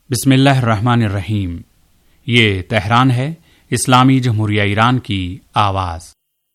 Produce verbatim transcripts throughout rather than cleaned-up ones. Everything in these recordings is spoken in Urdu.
बिस्मिल्लाहिर्रहमानिर्रहीम। ये तेहरान है, इस्लामी जमहूरिया ईरान की आवाज़।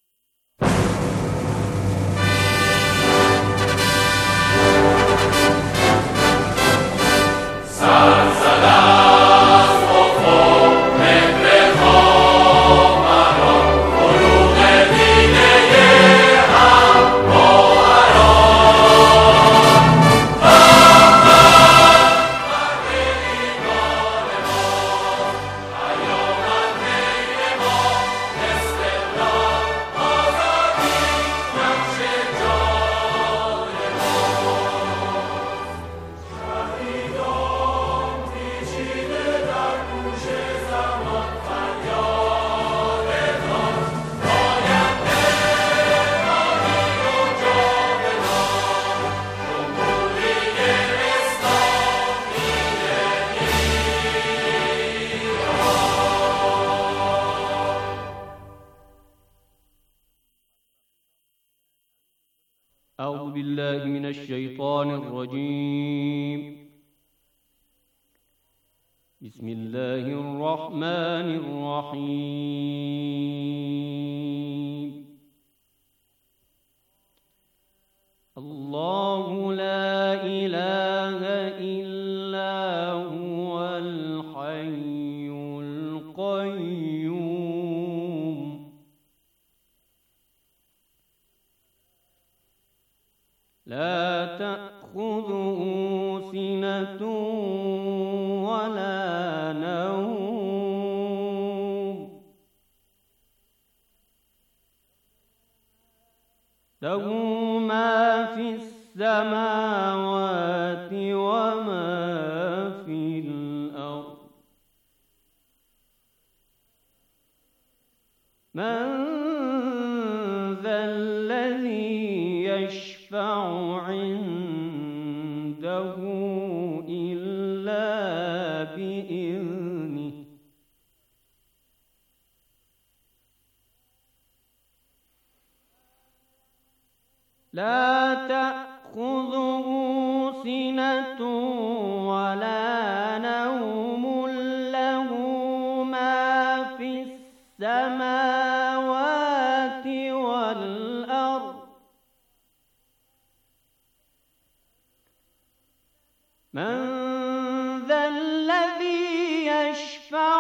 أعوذ بالله من الشيطان الرجيم بسم الله الرحمن الرحيم الله لا إله إلا هو الحي القيوم لا تأخذه سنة ولا نوم له ما في السماوات وما في الأرض من ذا الذي يشفع عنده إلا بإذنه لا تأخذه سنة ولا نوم له ما في السماوات والأرض من ذا الذي يشفع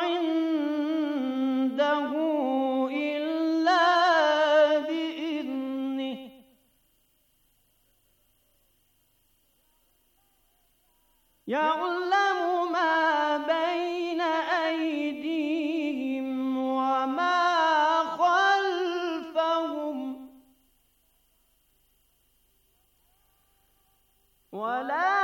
عنده إلا بإذنه يعلم ما بين أيديهم وما خلفهم ولا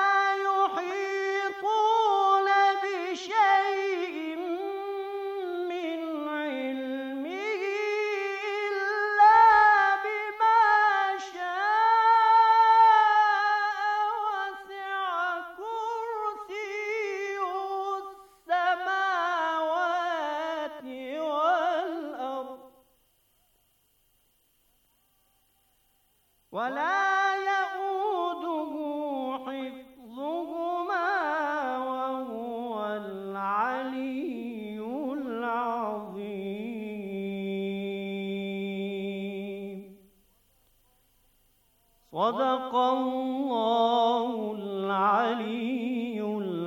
يحيطون بشيء من علمه إلا بما شاء وسع كرسيه السماوات والأرض ولا صدق الله العلي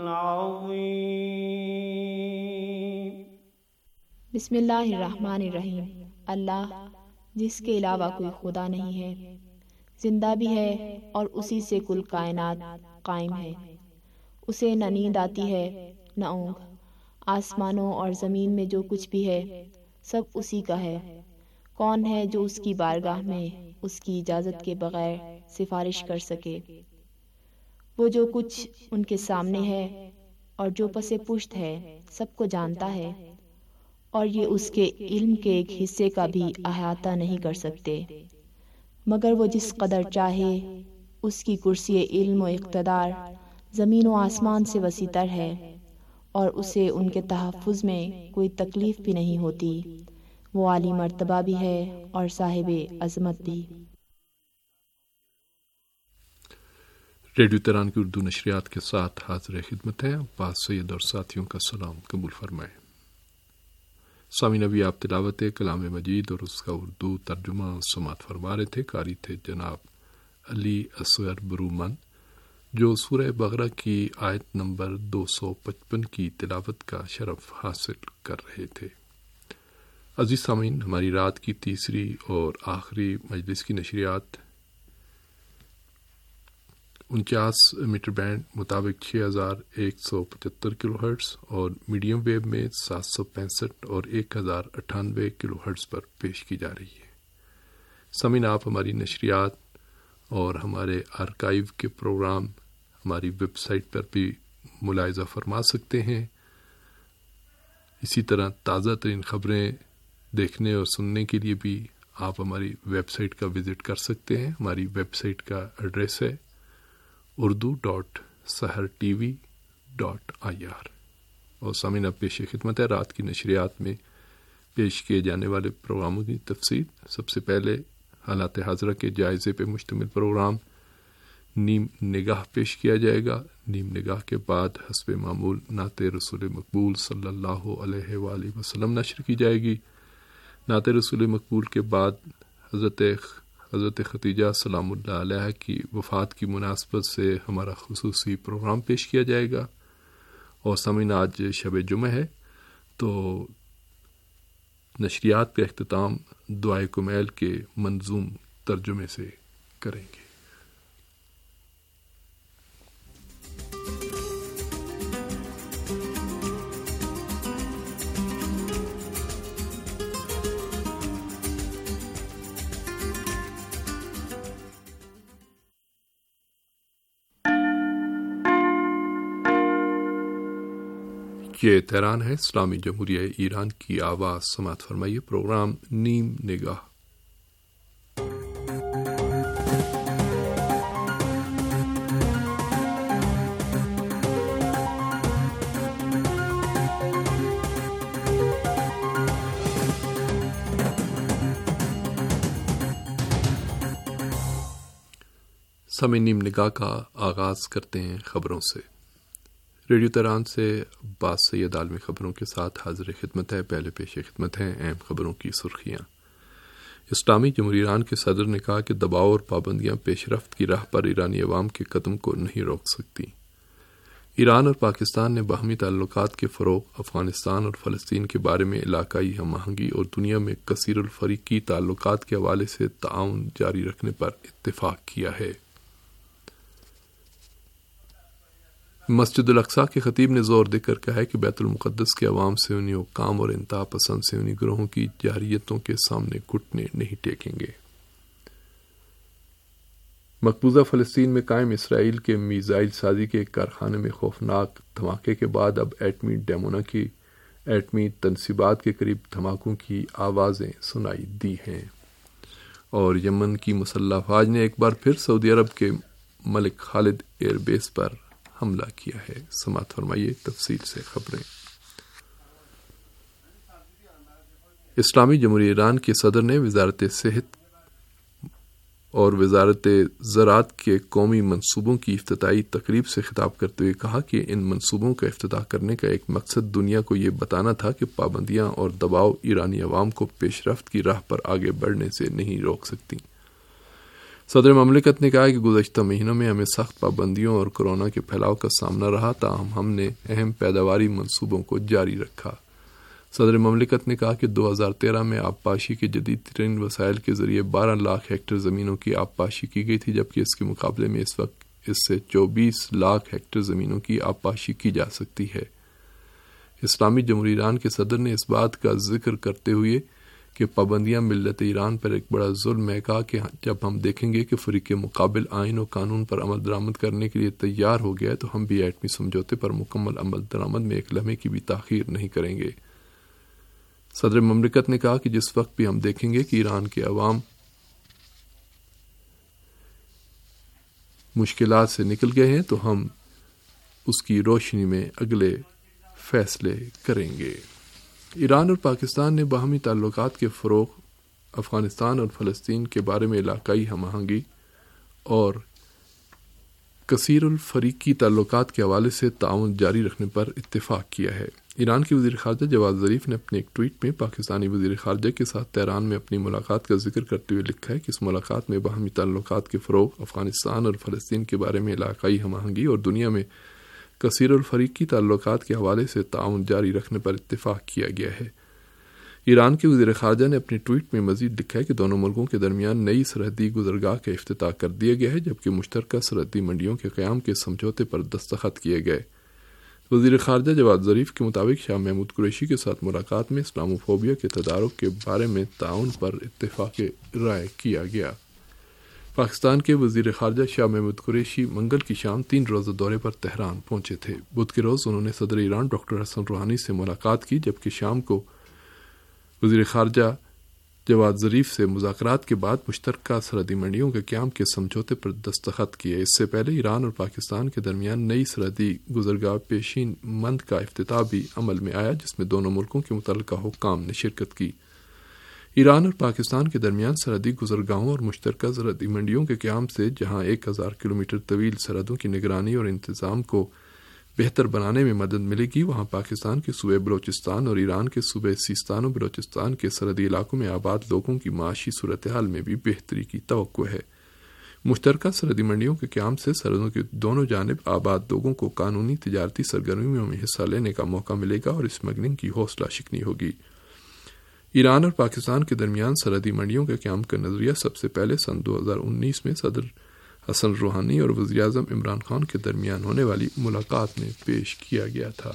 العظيम। बिस्मिल्लाहिर्रहमानिर्रहीम। अल्लाह जिसके अलावा कोई खुदा नहीं है, जिंदा भी है और उसी से कुल कायनात कायम है। उसे न नींद आती है न ऊँघ। आसमानों और ज़मीन में जो कुछ भी है सब उसी का है। कौन है जो उसकी बारगाह में उसकी इजाज़त के बगैर सिफारिश कर सके। वो जो कुछ उनके सामने है और जो पसे पुश्त है सबको जानता है, और ये उसके इल्म के एक हिस्से का भी अहाता नहीं कर सकते, मगर वो जिस कदर चाहे। उसकी कुर्सी इल्म व इक़्तिदार ज़मीन व आसमान से वसीतर है, और उसे उनके तहफ़्फ़ुज़ में कोई तकलीफ़ भी नहीं होती। वो आली मर्तबा भी है और साहिब अज़मत भी। ریڈیو تہران کی اردو نشریات کے ساتھ حاضر خدمت ہے. عباس سید اور ساتھیوں کا سلام قبول فرمائیں. سامعین، ابھی آپ تلاوت کلام مجید اور اس کا اردو ترجمہ سماعت فرما رہے تھے. قاری تھے جناب علی اصغر برومن، جو سورہ بقرہ کی آیت نمبر دو سو پچپن کی تلاوت کا شرف حاصل کر رہے تھے. عزیز سامعین، ہماری رات کی تیسری اور آخری مجلس کی نشریات انچاس میٹر بینڈ مطابق چھ ہزار ایک سو پچہتر کلو ہرٹز اور میڈیم ویو میں سات سو پینسٹھ اور ایک ہزار اٹھانوے کلو ہرٹز پر پیش کی جا رہی ہے. سامعین، آپ ہماری نشریات اور ہمارے آرکائیو کے پروگرام ہماری ویب سائٹ پر بھی ملاحظہ فرما سکتے ہیں. اسی طرح تازہ ترین خبریں دیکھنے اور سننے کے لیے بھی آپ ہماری ویب سائٹ کا وزٹ کر سکتے ہیں. ہماری ویب سائٹ کا ایڈریس ہے Urdu dot Sahar T V dot I R. اور سامعین، اب پیش خدمت ہے رات کی نشریات میں پیش کیے جانے والے پروگراموں کی تفصیل. سب سے پہلے حالات حاضرہ کے جائزے پہ مشتمل پروگرام نیم نگاہ پیش کیا جائے گا. نیم نگاہ کے بعد حسب معمول نعت رسول مقبول صلی اللہ علیہ وآلہ وسلم نشر کی جائے گی. نعت رسول مقبول کے بعد حضرت حضرت ختیجہ سلام اللہ علیہ کی وفات کی مناسبت سے ہمارا خصوصی پروگرام پیش کیا جائے گا. اور سامعین، آج شب جمعہ ہے تو نشریات کا اختتام دعائے کمیل کے منظوم ترجمے سے کریں گے. یہ تہران ہے، اسلامی جمہوریہ ایران کی آواز. سماعت فرمائیے پروگرام نیم نگاہ. سامع، نیم نگاہ کا آغاز کرتے ہیں خبروں سے. ریڈیو تہران سے عباس سید عالمی خبروں کے ساتھ حاضر خدمت ہے. پہلے پیش خدمت ہیں اہم خبروں کی سرخیاں. اسلامی جمہوریہ ایران کے صدر نے کہا کہ دباؤ اور پابندیاں پیش رفت کی راہ پر ایرانی عوام کے قدم کو نہیں روک سکتی. ایران اور پاکستان نے باہمی تعلقات کے فروغ، افغانستان اور فلسطین کے بارے میں علاقائی ہم آہنگی اور دنیا میں کثیر الفریقی تعلقات کے حوالے سے تعاون جاری رکھنے پر اتفاق کیا ہے. مسجد الاقصی کے خطیب نے زور دے کر کہا ہے کہ بیت المقدس کے عوام سے انہیں حکام اور انتہا پسند سے انہیں گروہوں کی جارحیتوں کے سامنے گھٹنے نہیں ٹیکیں گے. مقبوضہ فلسطین میں قائم اسرائیل کے میزائل سازی کے ایک کارخانے میں خوفناک دھماکے کے بعد اب ایٹمی ڈیمونا کی ایٹمی تنصیبات کے قریب دھماکوں کی آوازیں سنائی دی ہیں. اور یمن کی مسلح افواج نے ایک بار پھر سعودی عرب کے ملک خالد ایئر بیس پر حملہ کیا ہے. سماعت فرمائیے تفصیل سے خبریں. اسلامی جمہوریہ ایران کے صدر نے وزارت صحت اور وزارت زراعت کے قومی منصوبوں کی افتتاحی تقریب سے خطاب کرتے ہوئے کہا کہ ان منصوبوں کا افتتاح کرنے کا ایک مقصد دنیا کو یہ بتانا تھا کہ پابندیاں اور دباؤ ایرانی عوام کو پیش رفت کی راہ پر آگے بڑھنے سے نہیں روک سکتی. صدر مملکت نے کہا کہ گزشتہ مہینوں میں ہمیں سخت پابندیوں اور کورونا کے پھیلاؤ کا سامنا رہا، تاہم ہم نے اہم پیداواری منصوبوں کو جاری رکھا. صدر مملکت نے کہا کہ دو ہزار تیرہ میں آبپاشی کے جدید ترین وسائل کے ذریعے بارہ لاکھ ہیکٹر زمینوں کی آبپاشی کی گئی تھی، جبکہ اس کے مقابلے میں اس وقت اس سے چوبیس لاکھ ہیکٹر زمینوں کی آبپاشی کی جا سکتی ہے. اسلامی جمہوریہ ایران کے صدر نے اس بات کا ذکر کرتے ہوئے کہ پابندیاں ملت ایران پر ایک بڑا ظلم ہے، کہا کہ جب ہم دیکھیں گے کہ فریق مقابل آئین و قانون پر عمل درآمد کرنے کے لیے تیار ہو گیا تو ہم بھی ایٹمی سمجھوتے پر مکمل عمل درآمد میں ایک لمحے کی بھی تاخیر نہیں کریں گے. صدر مملکت نے کہا کہ جس وقت بھی ہم دیکھیں گے کہ ایران کے عوام مشکلات سے نکل گئے ہیں تو ہم اس کی روشنی میں اگلے فیصلے کریں گے. ایران اور پاکستان نے باہمی تعلقات کے فروغ، افغانستان اور فلسطین کے بارے میں علاقائی ہم آہنگی اور کثیر الفریقی تعلقات کے حوالے سے تعاون جاری رکھنے پر اتفاق کیا ہے۔ ایران کے وزیر خارجہ جواد ظریف نے اپنے ایک ٹویٹ میں پاکستانی وزیر خارجہ کے ساتھ تہران میں اپنی ملاقات کا ذکر کرتے ہوئے لکھا ہے کہ اس ملاقات میں باہمی تعلقات کے فروغ، افغانستان اور فلسطین کے بارے میں علاقائی ہم آہنگی اور دنیا میں کثیر الفریقی تعلقات کے حوالے سے تعاون جاری رکھنے پر اتفاق کیا گیا ہے۔ ایران کے وزیر خارجہ نے اپنے ٹویٹ میں مزید لکھا ہے کہ دونوں ملکوں کے درمیان نئی سرحدی گزرگاہ کا افتتاح کر دیا گیا ہے، جبکہ مشترکہ سرحدی منڈیوں کے قیام کے سمجھوتے پر دستخط کیے گئے۔ وزیر خارجہ جواد ظریف کے مطابق شاہ محمود قریشی کے ساتھ ملاقات میں اسلامو فوبیا کے تدارک کے بارے میں تعاون پر اتفاق رائے کیا گیا۔ پاکستان کے وزیر خارجہ شاہ محمود قریشی منگل کی شام تین روزہ دورے پر تہران پہنچے تھے۔ بدھ کے روز انہوں نے صدر ایران ڈاکٹر حسن روحانی سے ملاقات کی، جبکہ شام کو وزیر خارجہ جواد ظریف سے مذاکرات کے بعد مشترکہ سرحدی منڈیوں کے قیام کے سمجھوتے پر دستخط کیے۔ اس سے پہلے ایران اور پاکستان کے درمیان نئی سرحدی گزرگاہ پیشین مند کا افتتاح بھی عمل میں آیا، جس میں دونوں ملکوں کے متعلقہ حکام نے شرکت کی۔ ایران اور پاکستان کے درمیان سرحدی گزرگاہوں اور مشترکہ سرحدی منڈیوں کے قیام سے جہاں ایک ہزار کلومیٹر طویل سرحدوں کی نگرانی اور انتظام کو بہتر بنانے میں مدد ملے گی، وہاں پاکستان کے صوبے بلوچستان اور ایران کے صوبے سیستان و بلوچستان کے سرحدی علاقوں میں آباد لوگوں کی معاشی صورتحال میں بھی بہتری کی توقع ہے۔ مشترکہ سرحدی منڈیوں کے قیام سے سرحدوں کے دونوں جانب آباد لوگوں کو قانونی تجارتی سرگرمیوں میں حصہ لینے کا موقع ملے گا اور اسمگلنگ کی حوصلہ شکنی ہوگی۔ ایران اور پاکستان کے درمیان سرحدی منڈیوں کے قیام کا نظریہ سب سے پہلے سن دو ہزار انیس میں صدر حسن روحانی اور وزیر اعظم عمران خان کے درمیان ہونے والی ملاقات میں پیش کیا گیا تھا۔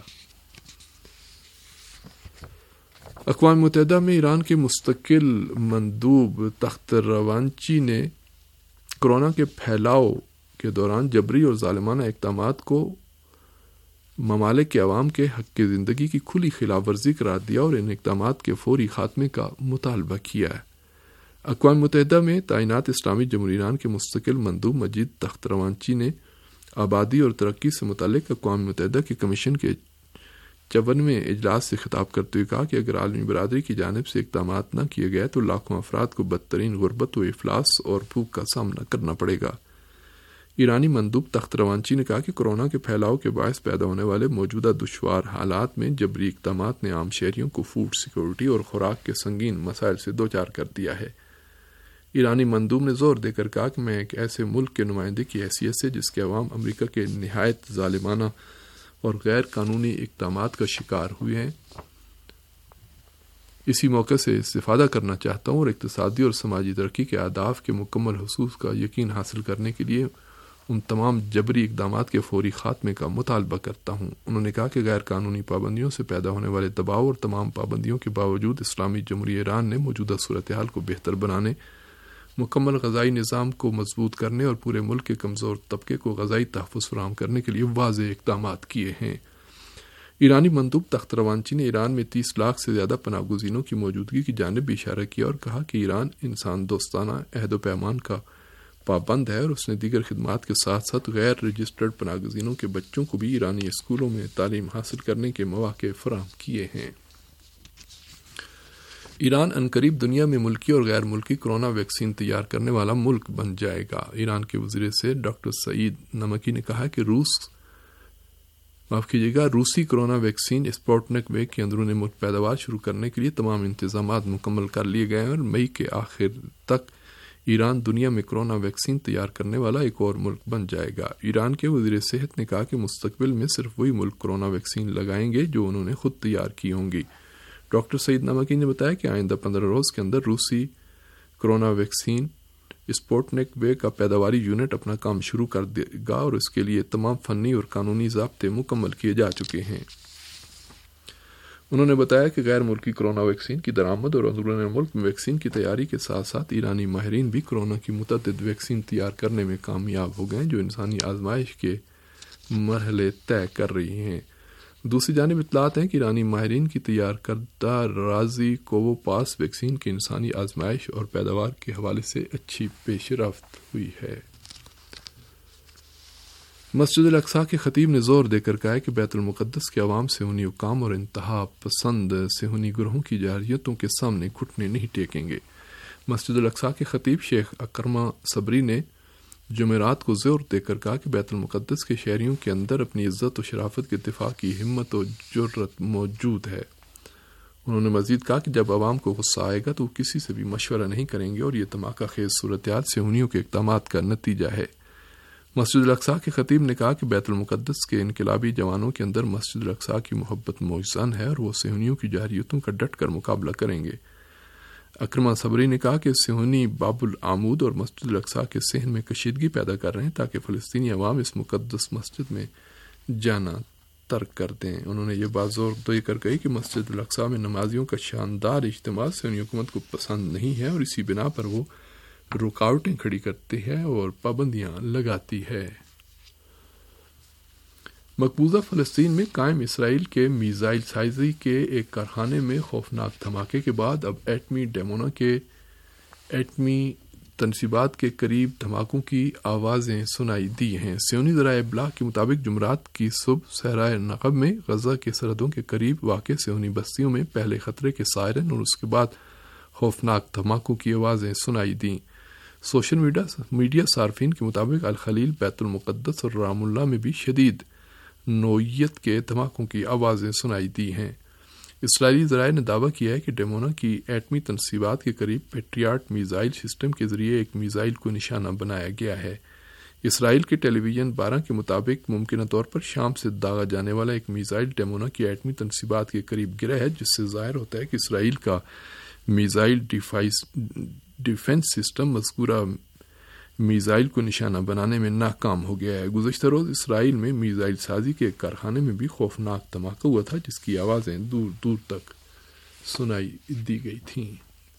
اقوام متحدہ میں ایران کے مستقل مندوب تخت روانچی نے کورونا کے پھیلاؤ کے دوران جبری اور ظالمانہ اقدامات کو ممالک کے عوام کے حق کی زندگی کی کھلی خلاف ورزی قرار دیا اور ان اقدامات کے فوری خاتمے کا مطالبہ کیا ہے۔ اقوام متحدہ میں تعینات اسلامی جمہوریہ ایران کے مستقل مندوب مجید تخت روانچی نے آبادی اور ترقی سے متعلق اقوام متحدہ کے کمیشن کے چونویں اجلاس سے خطاب کرتے ہوئے کہا کہ اگر عالمی برادری کی جانب سے اقدامات نہ کیے گئے تو لاکھوں افراد کو بدترین غربت و افلاس اور بھوک کا سامنا کرنا پڑے گا۔ ایرانی مندوب تخت روانچی نے کہا کہ کورونا کے پھیلاؤ کے باعث پیدا ہونے والے موجودہ دشوار حالات میں جبری اقدامات نے عام شہریوں کو فوڈ سیکورٹی اور خوراک کے سنگین مسائل سے دوچار کر دیا ہے۔ ایرانی مندوب نے زور دے کر کہا کہ میں ایک ایسے ملک کے نمائندے کی حیثیت سے جس کے عوام امریکہ کے نہایت ظالمانہ اور غیر قانونی اقدامات کا شکار ہوئے ہیں، اسی موقع سے استفادہ کرنا چاہتا ہوں اور اقتصادی اور سماجی ترقی کے اہداف کے مکمل حصول کا یقین حاصل کرنے کے لیے ان تمام جبری اقدامات کے فوری خاتمے کا مطالبہ کرتا ہوں۔ انہوں نے کہا کہ غیر قانونی پابندیوں سے پیدا ہونے والے دباؤ اور تمام پابندیوں کے باوجود اسلامی جمہوریہ ایران نے موجودہ صورتحال کو بہتر بنانے، مکمل غذائی نظام کو مضبوط کرنے اور پورے ملک کے کمزور طبقے کو غذائی تحفظ فراہم کرنے کے لیے واضح اقدامات کیے ہیں۔ ایرانی مندوب تخت روانچی نے ایران میں تیس لاکھ سے زیادہ پناہ گزینوں کی موجودگی کی جانب بھی اشارہ کیا اور کہا کہ ایران انسان دوستانہ عہد و پیمان کا پابند ہے اور اس نے دیگر خدمات کے ساتھ ساتھ غیر رجسٹرڈ پناہ گزینوں کے بچوں کو بھی ایرانی اسکولوں میں تعلیم حاصل کرنے کے مواقع فراہم کیے ہیں۔ ایران عنقریب دنیا میں ملکی اور غیر ملکی کورونا ویکسین تیار کرنے والا ملک بن جائے گا۔ ایران کے وزیر سے ڈاکٹر سعید نمکی نے کہا کہ روس معاف کیجیے گا روسی کورونا ویکسین اسپوٹنک وے کے اندرون ملک پیداوار شروع کرنے کے لیے تمام انتظامات مکمل کر لیے گئے ہیں اور مئی کے آخر تک ایران دنیا میں کورونا ویکسین تیار کرنے والا ایک اور ملک بن جائے گا۔ ایران کے وزیر صحت نے کہا کہ مستقبل میں صرف وہی ملک کورونا ویکسین لگائیں گے جو انہوں نے خود تیار کی ہوں گی۔ ڈاکٹر سعید نمکی نے بتایا کہ آئندہ پندرہ روز کے اندر روسی کورونا ویکسین اسپوٹنک وے کا پیداواری یونٹ اپنا کام شروع کر دے گا اور اس کے لیے تمام فنی اور قانونی ضابطے مکمل کیے جا چکے ہیں۔ انہوں نے بتایا کہ غیر ملکی کورونا ویکسین کی درآمد اور اندرون ملک میں ویکسین کی تیاری کے ساتھ ساتھ ایرانی ماہرین بھی کورونا کی متعدد ویکسین تیار کرنے میں کامیاب ہو گئے جو انسانی آزمائش کے مرحلے طے کر رہی ہیں۔ دوسری جانب اطلاعات ہیں کہ ایرانی ماہرین کی تیار کردہ رازی کوو پاس ویکسین کی انسانی آزمائش اور پیداوار کے حوالے سے اچھی پیش رفت ہوئی ہے۔ مسجد الاقصی کے خطیب نے زور دے کر کہا ہے کہ بیت المقدس کے عوام صہیونی حکام اور انتہا پسند صہیونی گروہوں کی جارحیتوں کے سامنے گھٹنے نہیں ٹیکیں گے۔ مسجد الاقصی کے خطیب شیخ اکرمہ صبری نے جمعرات کو زور دے کر کہا کہ بیت المقدس کے شہریوں کے اندر اپنی عزت و شرافت کے دفاع کی ہمت و جرت موجود ہے۔ انہوں نے مزید کہا کہ جب عوام کو غصہ آئے گا تو وہ کسی سے بھی مشورہ نہیں کریں گے اور یہ دھماکہ خیز صورتحال صہیونیوں کے اقدامات کا نتیجہ ہے۔ مسجد الاقصیٰ کے خطیب نے کہا کہ بیت المقدس کے انقلابی جوانوں کے اندر مسجد الاقصیٰ کی محبت موجزن ہے اور وہ صہیونیوں کی جارحیتوں کا ڈٹ کر مقابلہ کریں گے۔ اکرمہ صبری نے کہا کہ صہیونی باب العمود اور مسجد الاقصیٰ کے صحن میں کشیدگی پیدا کر رہے ہیں تاکہ فلسطینی عوام اس مقدس مسجد میں جانا ترک کر دیں۔ انہوں نے یہ بات زور دے کر کہی کہ مسجد الاقصیٰ میں نمازیوں کا شاندار اجتماع صہیونی حکومت کو پسند نہیں ہے اور اسی بنا پر وہ رکاوٹیں کھڑی کرتی ہے اور پابندیاں لگاتی ہے۔ مقبوضہ فلسطین میں قائم اسرائیل کے میزائل سازی کے ایک کارخانے میں خوفناک دھماکے کے بعد اب ایٹمی ڈیمونا کے ایٹمی تنصیبات کے قریب دھماکوں کی آوازیں سنائی دی ہیں۔ صہیونی ذرائع ابلاغ کے مطابق جمعرات کی صبح صحرائے نقب میں غزہ کے سرحدوں کے قریب واقع صہیونی بستیوں میں پہلے خطرے کے سائرن اور اس کے بعد خوفناک دھماکوں کی آوازیں سنائی دیں۔ سوشل میڈیا میڈیا صارفین کے مطابق الخلیل، بیت المقدس اور رام اللہ میں بھی شدید نوعیت کے دھماکوں کی آوازیں سنائی دی ہیں۔ اسرائیلی ذرائع نے دعویٰ کیا ہے کہ ڈیمونا کی ایٹمی تنصیبات کے قریب پیٹریاٹ میزائل سسٹم کے ذریعے ایک میزائل کو نشانہ بنایا گیا ہے۔ اسرائیل کے ٹیلی ویژن بارہ کے مطابق ممکنہ طور پر شام سے داغا جانے والا ایک میزائل ڈیمونا کی ایٹمی تنصیبات کے قریب گرا ہے، جس سے ظاہر ہوتا ہے کہ اسرائیل کا میزائل ڈیفنس سسٹم مذکورہ میزائل کو نشانہ بنانے میں ناکام ہو گیا ہے۔ گزشتہ روز اسرائیل میں میزائل سازی کے ایک کارخانے میں بھی خوفناک دھماکہ ہوا تھا، جس کی آوازیں دور دور تک سنائی دی گئی تھیں۔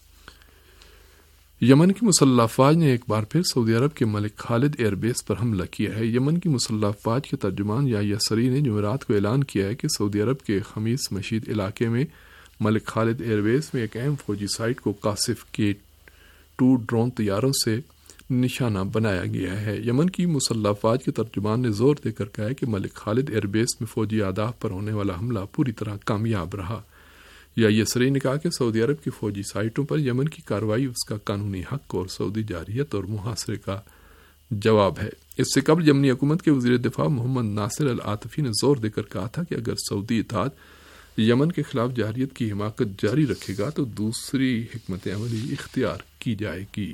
یمن کی مسلح افواج نے ایک بار پھر سعودی عرب کے ملک خالد ایئر بیس پر حملہ کیا ہے۔ یمن کی مسلح افواج کے ترجمان یحییٰ سری نے جمعرات کو اعلان کیا ہے کہ سعودی عرب کے خمیس مشید علاقے میں ملک خالد ایئر بیس میں ایک اہم فوجی سائٹ کو قاصف کے ٹو ڈرون طیاروں سے نشانہ بنایا گیا ہے۔ یمن کی مسلح افواج کے ترجمان نے زور دے کر کہا ہے کہ ملک خالد ایئر بیس میں فوجی اہداف پر ہونے والا حملہ پوری طرح کامیاب رہا۔ یحییٰ سری نے کہا کہ سعودی عرب کی فوجی سائٹوں پر یمن کی کارروائی اس کا قانونی حق اور سعودی جارحیت اور محاصرے کا جواب ہے۔ اس سے قبل یمنی حکومت کے وزیر دفاع محمد ناصر العاطفی نے زور دے کر کہا تھا کہ اگر سعودی اتحاد یمن کے خلاف جارحیت کی حماقت جاری رکھے گا تو دوسری حکمت عملی اختیار کی جائے گی۔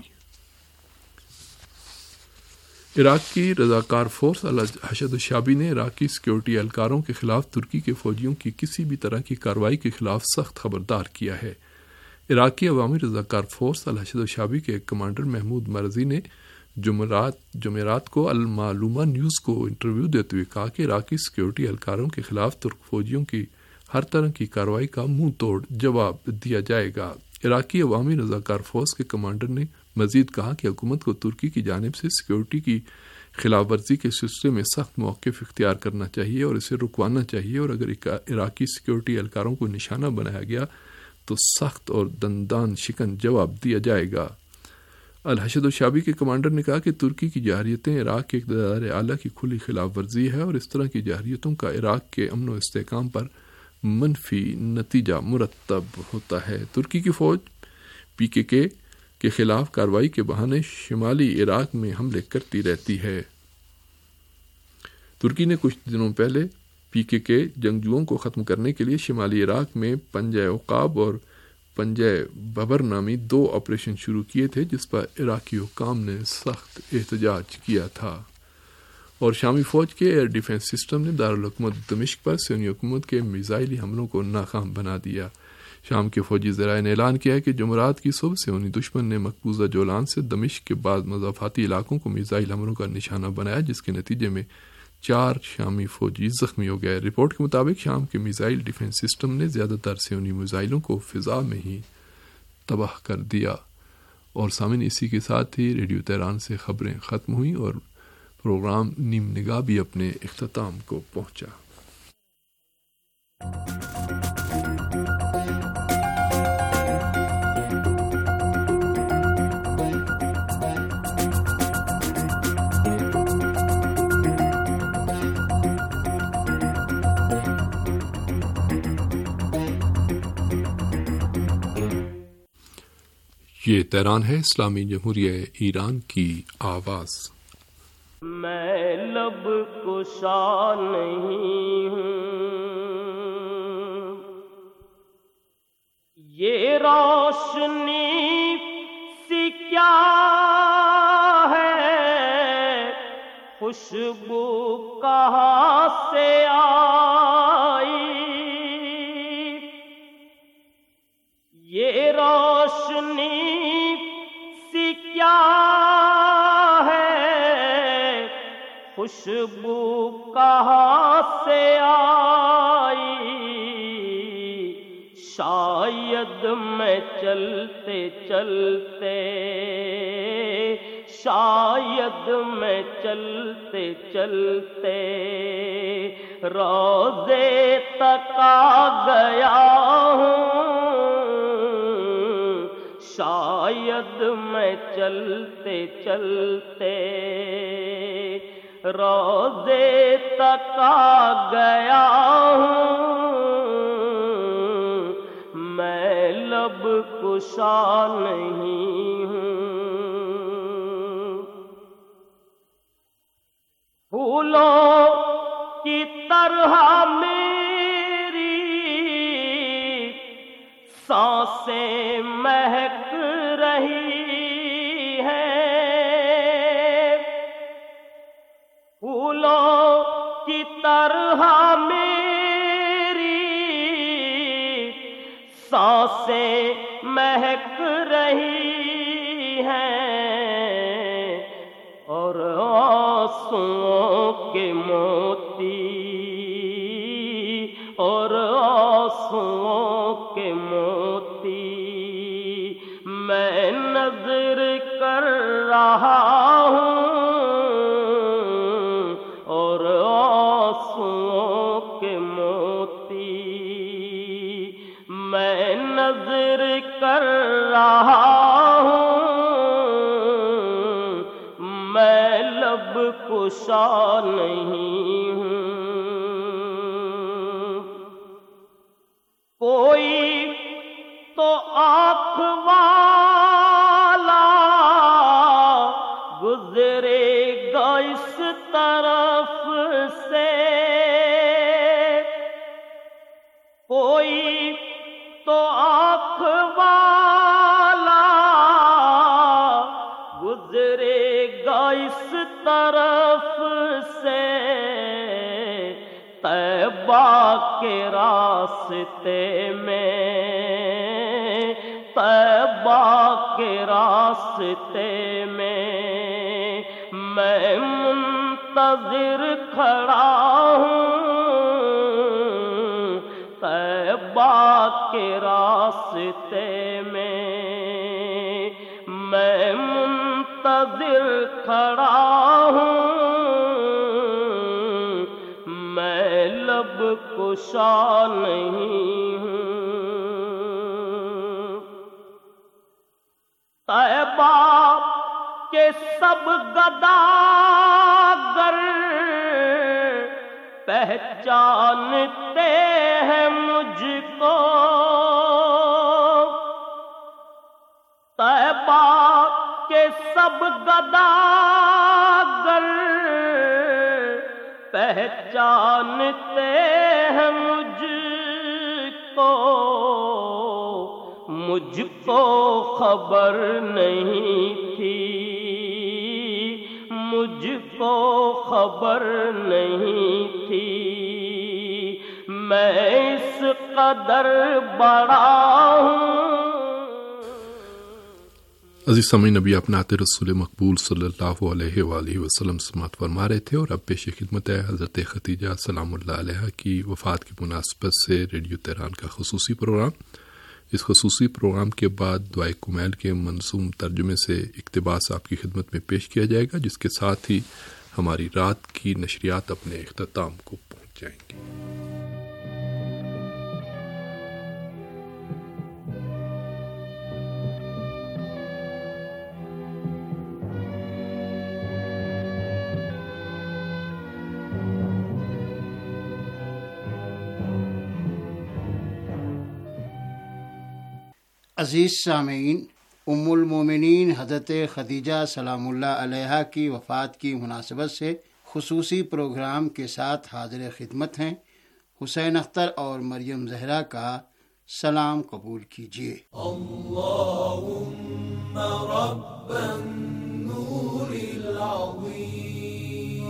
عراق کی رضاکار فورس الحشد الشعبی نے عراقی سیکیورٹی اہلکاروں کے خلاف ترکی کے فوجیوں کی کسی بھی طرح کی کارروائی کے خلاف سخت خبردار کیا ہے۔ عراق کی عوامی رضاکار فورس الحشد الشعبی کے ایک کمانڈر محمود مرضی نے جمعرات جمعرات کو المعلومہ نیوز کو انٹرویو دیتے ہوئے کہا کہ عراقی سیکیورٹی اہلکاروں کے خلاف ترک فوجیوں کی ہر طرح کی کارروائی کا منہ توڑ جواب دیا جائے گا۔ عراقی عوامی رضاکار فورس کے کمانڈر نے مزید کہا کہ حکومت کو ترکی کی جانب سے سیکیورٹی کی خلاف ورزی کے سلسلے میں سخت موقف اختیار کرنا چاہیے اور اسے رکوانا چاہیے، اور اگر عراقی سیکیورٹی اہلکاروں کو نشانہ بنایا گیا تو سخت اور دندان شکن جواب دیا جائے گا۔ الحشد الشعبی کے کمانڈر نے کہا کہ ترکی کی جارحیتیں عراق کے اقتدار اعلیٰ کی کھلی خلاف ورزی ہے اور اس طرح کی جارحیتوں کا عراق کے امن و استحکام پر منفی نتیجہ مرتب ہوتا ہے۔ ترکی کی فوج پی کے کے کے خلاف کارروائی کے بہانے شمالی عراق میں حملے کرتی رہتی ہے۔ ترکی نے کچھ دنوں پہلے پی کے کے جنگجوؤں کو ختم کرنے کے لیے شمالی عراق میں پنجہ عقاب اور پنجہ ببر نامی دو آپریشن شروع کیے تھے، جس پر عراقی حکام نے سخت احتجاج کیا تھا، اور شامی فوج کے ایئر ڈیفنس سسٹم نے دارالحکومت دمشق پر صہیونی حکومت کے میزائلی حملوں کو ناکام بنا دیا۔ شام کے فوجی ذرائع نے اعلان کیا ہے کہ جمعرات کی صبح صہیونی دشمن نے مقبوضہ جولان سے دمشق کے بعض مضافاتی علاقوں کو میزائل حملوں کا نشانہ بنایا، جس کے نتیجے میں چار شامی فوجی زخمی ہو گئے۔ رپورٹ کے مطابق شام کے میزائل ڈیفنس سسٹم نے زیادہ تر صہیونی میزائلوں کو فضا میں ہی تباہ کر دیا۔ اور سامعین، اسی کے ساتھ ہی ریڈیو تہران سے خبریں ختم ہوئیں اور پروگرام نیم نگاہ بھی اپنے اختتام کو پہنچا۔ یہ تہران ہے، اسلامی جمہوریہ ایران کی آواز۔ میں لب کشا نہیں ہوں، یہ روشنی سی کیا ہے، خوشبو کہاں سے آئی، یہ روشنی سی کیا ہے، خوشبو کہاں سے آئی، شاید میں چلتے چلتے شاید میں چلتے چلتے روضے تک آ گیا ہوں، شاید میں چلتے چلتے روضے تک آ گیا ہوں، میں لب کشا نہیں ہوں، پھولوں کی طرح میری سانسیں مہک رہی ہیں، پھولوں کی طرح میری سانسیں مہک رہی ہیں، اور آنسوؤں کے موتی اور آنسوؤں کے موتی میں نظر کر رہا ہوں، اور آنسوؤں کے موتی میں نظر کر رہا ہوں، میں لب کشا نہیں ہوں، کوئی تو آنکھ والا گزرے گا اس طرف سے، کوئی تو آنکھ والا گزرے گا اس طرف سے، طیبہ کے راستے میں طیبہ کے راستے میں میں منتظر کھڑا ہوں، طیبہ کے راستے میں میں منتظر کھڑا ہوں، میں لب کشا نہیں ہوں، طیبہ کے سب گداگر پہچانتے ہیں مجھ کو، طیبہ کے سب گداگر پہچانتے ہیں مجھ کو، مجھ کو خبر نہیں تھی مجھ کو خبر نہیں تھی، میں اس قدر بڑا ہوں۔ عزیز سامعین، نبی آپ نعت رسول مقبول صلی اللہ علیہ وآلہ وسلم سماعت فرما رہے تھے، اور اب پیش خدمت ہے حضرت خدیجہ سلام اللہ علیہ کی وفات کی مناسبت سے ریڈیو تہران کا خصوصی پروگرام۔ اس خصوصی پروگرام کے بعد دعائے کمیل کے منظوم ترجمے سے اقتباس آپ کی خدمت میں پیش کیا جائے گا، جس کے ساتھ ہی ہماری رات کی نشریات اپنے اختتام کو پہنچ جائیں گی۔ عزیز سامعین، ام المومنین حضرت خدیجہ سلام اللہ علیہا کی وفات کی مناسبت سے خصوصی پروگرام کے ساتھ حاضر خدمت ہیں۔ حسین اختر اور مریم زہرا کا سلام قبول کیجیے۔ اللہم رب النور العظیم،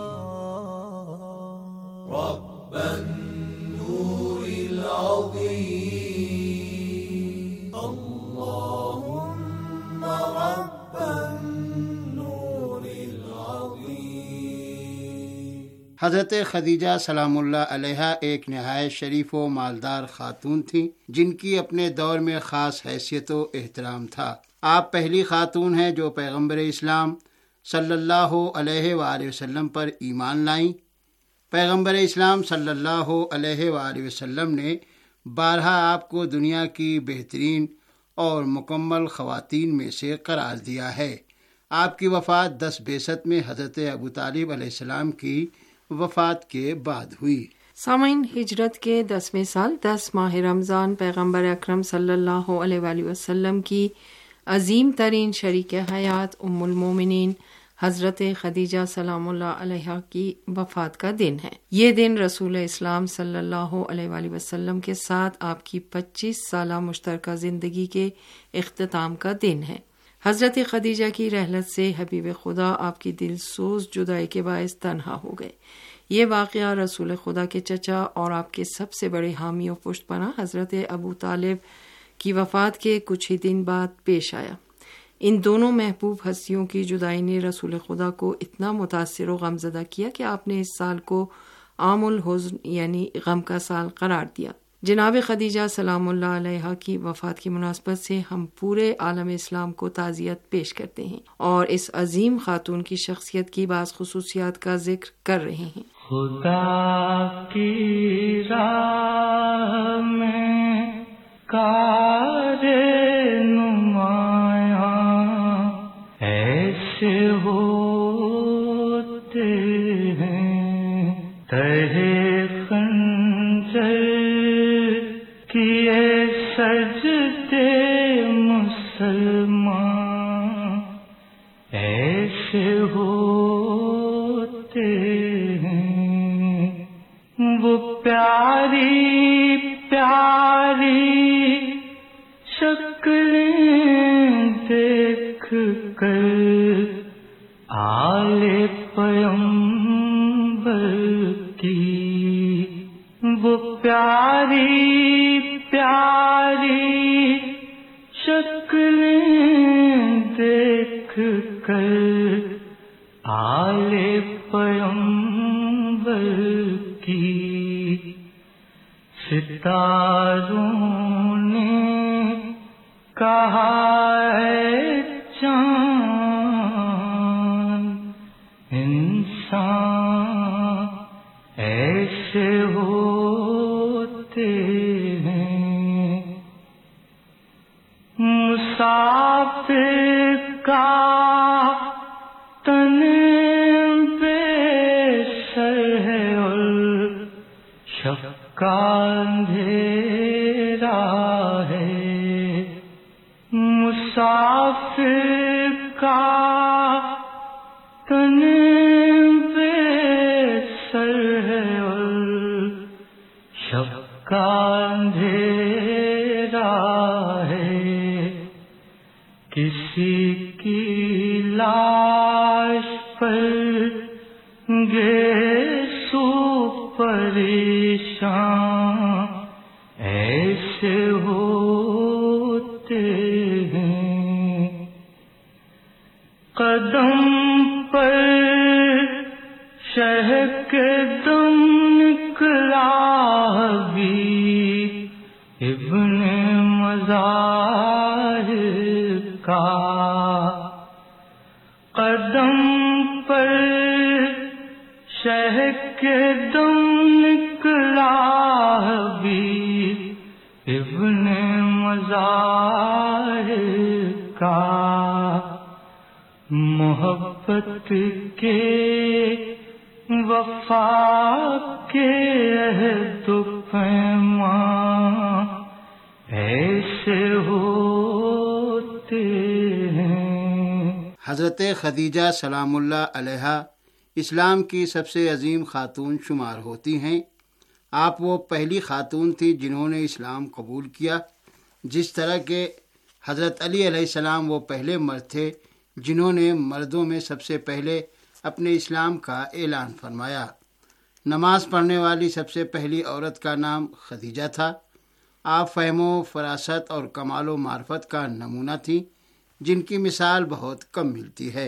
رب النور العظیم، اللہم رب النور العظیم۔ حضرت خدیجہ سلام اللہ علیہا ایک نہایت شریف و مالدار خاتون تھیں جن کی اپنے دور میں خاص حیثیت و احترام تھا۔ آپ پہلی خاتون ہیں جو پیغمبر اسلام صلی اللہ علیہ وآلہ وسلم پر ایمان لائیں۔ پیغمبر اسلام صلی اللہ علیہ وآلہ وسلم نے بارہا آپ کو دنیا کی بہترین اور مکمل خواتین میں سے قرار دیا ہے۔ آپ کی وفات دس بعثت میں حضرت ابو طالب علیہ السلام کی وفات کے بعد ہوئی۔ سامعین، ہجرت کے دسویں سال دس ماہ رمضان پیغمبر اکرم صلی اللہ علیہ وآلہ وسلم کی عظیم ترین شریک حیات ام المومنین حضرت خدیجہ سلام اللہ علیہا کی وفات کا دن ہے۔ یہ دن رسول اسلام صلی اللہ علیہ وآلہ وسلم کے ساتھ آپ کی پچیس سالہ مشترکہ زندگی کے اختتام کا دن ہے۔ حضرت خدیجہ کی رحلت سے حبیب خدا آپ کی دل سوز جدائی کے باعث تنہا ہو گئے۔ یہ واقعہ رسول خدا کے چچا اور آپ کے سب سے بڑے حامی و پشت پناہ حضرت ابو طالب کی وفات کے کچھ ہی دن بعد پیش آیا۔ ان دونوں محبوب ہستیوں کی جدائی نے رسول خدا کو اتنا متاثر و غمزدہ کیا کہ آپ نے اس سال کو عام الحزن یعنی غم کا سال قرار دیا۔ جناب خدیجہ سلام اللہ علیہا کی وفات کی مناسبت سے ہم پورے عالم اسلام کو تعزیت پیش کرتے ہیں اور اس عظیم خاتون کی شخصیت کی بعض خصوصیات کا ذکر کر رہے ہیں۔ خدا کی راہ میں کار نمایاں ایسے ہوتے ہیں، تہے خنجر کیے سجدے مسلمان ایسے ہوتے ہیں، وہ پیاری پیاری شکلیں دیکھ کر آل پیغمبر کی، وہ پیاری پیاری شکلیں دیکھ کر آل پیغمبر کی، ستاروں نے کہا ہے چاند انسان ایسے ہوتے ہیں، مسافر کا تن بے سر ہے اور شب کا اندھیرا ہے، مسافر کا تن بے سر ہے اور شب کا اندھیرا ہے، کسی کی لاش پر گیسو پریشان ایسے ہوتے ہیں، قدم پر شہ کے دم نکلا حبیب ابن مظاہر کا، قدم پر شہ کے دم نکلا حبیب ابن مظاہر کا، محبت کے وفا کے عہد و پیمان ایسے ہوتے حضرت خدیجہ سلام اللہ علیہا اسلام کی سب سے عظیم خاتون شمار ہوتی ہیں۔ آپ وہ پہلی خاتون تھی جنہوں نے اسلام قبول کیا، جس طرح کہ حضرت علی علیہ السلام وہ پہلے مرد تھے جنہوں نے مردوں میں سب سے پہلے اپنے اسلام کا اعلان فرمایا۔ نماز پڑھنے والی سب سے پہلی عورت کا نام خدیجہ تھا۔ آپ فہم و فراست اور کمال و معرفت کا نمونہ تھی، جن کی مثال بہت کم ملتی ہے۔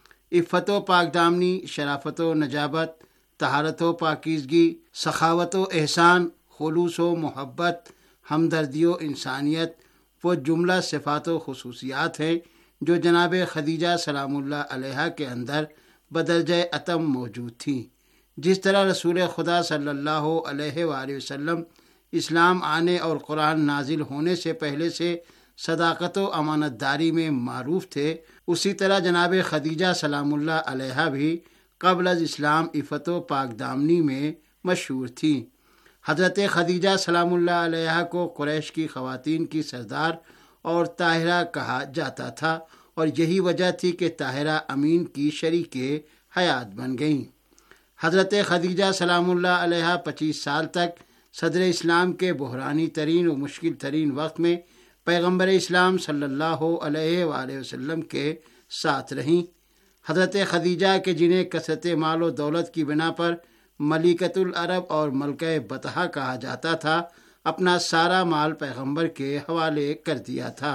عفت و پاک دامنی، شرافت و نجابت، طہارت و پاکیزگی، سخاوت و احسان، خلوص و محبت، ہمدردی و انسانیت وہ جملہ صفات و خصوصیات ہیں جو جناب خدیجہ سلام اللہ علیہا کے اندر بدرجہ اتم موجود تھیں۔ جس طرح رسول خدا صلی اللہ علیہ وآلہ وسلم اسلام آنے اور قرآن نازل ہونے سے پہلے سے صداقت و امانت داری میں معروف تھے، اسی طرح جناب خدیجہ سلام اللہ علیہا بھی قبل از اسلام عفت و پاک دامنی میں مشہور تھیں۔ حضرت خدیجہ سلام اللہ علیہا کو قریش کی خواتین کی سردار اور طاہرہ کہا جاتا تھا، اور یہی وجہ تھی کہ طاہرہ امین کی شریک حیات بن گئیں۔ حضرت خدیجہ سلام اللہ علیہا پچیس سال تک صدر اسلام کے بحرانی ترین و مشکل ترین وقت میں پیغمبر اسلام صلی اللہ علیہ وآلہ وسلم کے ساتھ رہیں۔ حضرت خدیجہ کے جنہیں کثرت مال و دولت کی بنا پر ملکۃ العرب اور ملکہ بطحہ کہا جاتا تھا، اپنا سارا مال پیغمبر کے حوالے کر دیا تھا۔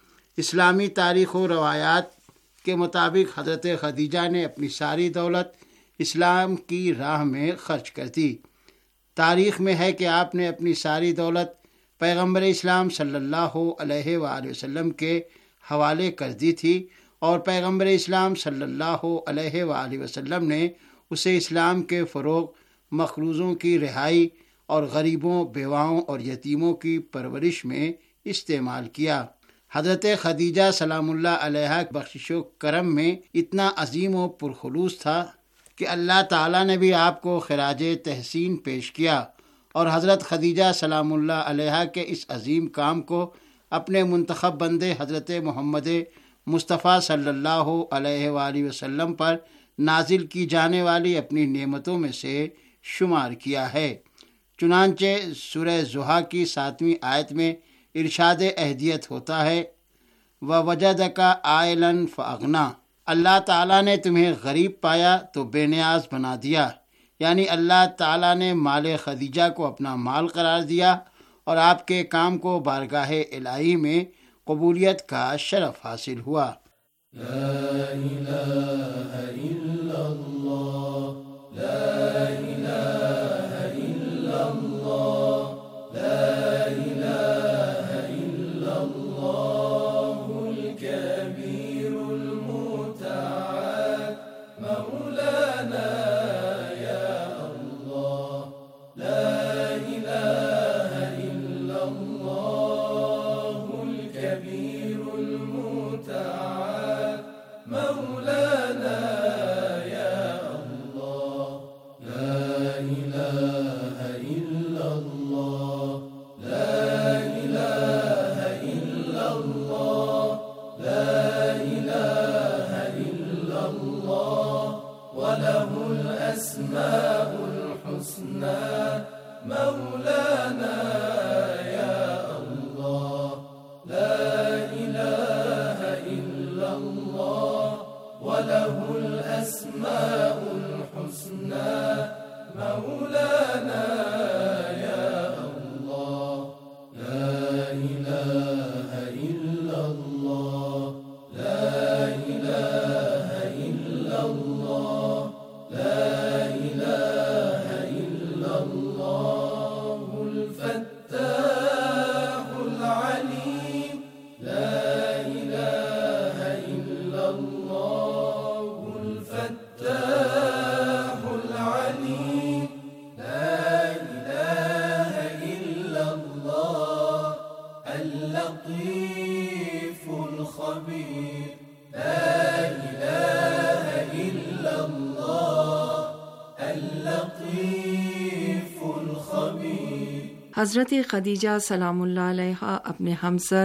اسلامی تاریخ و روایات کے مطابق حضرت خدیجہ نے اپنی ساری دولت اسلام کی راہ میں خرچ کر دی۔ تاریخ میں ہے کہ آپ نے اپنی ساری دولت پیغمبر اسلام صلی اللہ علیہ وآلہ وسلم کے حوالے کر دی تھی، اور پیغمبر اسلام صلی اللہ علیہ وآلہ وسلم نے اسے اسلام کے فروغ، مقروضوں کی رہائی اور غریبوں، بیواؤں اور یتیموں کی پرورش میں استعمال کیا۔ حضرت خدیجہ سلام اللہ علیہا بخشش و کرم میں اتنا عظیم و پرخلوص تھا کہ اللہ تعالیٰ نے بھی آپ کو خراج تحسین پیش کیا، اور حضرت خدیجہ سلام اللہ علیہا کے اس عظیم کام کو اپنے منتخب بندے حضرت محمد مصطفیٰ صلی اللہ علیہ وآلہ وسلم پر نازل کی جانے والی اپنی نعمتوں میں سے شمار کیا ہے۔ چنانچہ سورہ ضحیٰ کی ساتویں آیت میں ارشاد اہدیت ہوتا ہے، وَوَجَدَكَ عَائِلًا فَأَغْنَىٰ، اللہ تعالیٰ نے تمہیں غریب پایا تو بے نیاز بنا دیا، یعنی اللہ تعالیٰ نے مال خدیجہ کو اپنا مال قرار دیا اور آپ کے کام کو بارگاہ الہی میں قبولیت کا شرف حاصل ہوا۔ لا الہ الا اللہ، لا الہ الا اللہ، لا الہ الا اللہ الکبیر المتعال مولانا یا اللہ، لا الہ الا اللہ الکبیر المتعال مولانا یا اللہ، لا الہ الا اللہ، لا الہ الا اللہ، لا الہ الا اللہ وله الاسماء الحسنى مولانا یا اللہ، لا الہ الا اللہ وله الاسماء الحسنى مولانا یا اللہ، لا الہ الا اللہ، لا الہ الا اللہ، لا الہ الا اللہ الفتاح العلیم، لا الہ الا اللہ الفتاح العلیم، لا الہ الا اللہ اللطیف الخبیر، لا الہ الا اللہ اللطیف الخبیر۔ حضرت خدیجہ سلام اللہ علیہا اپنے ہمسر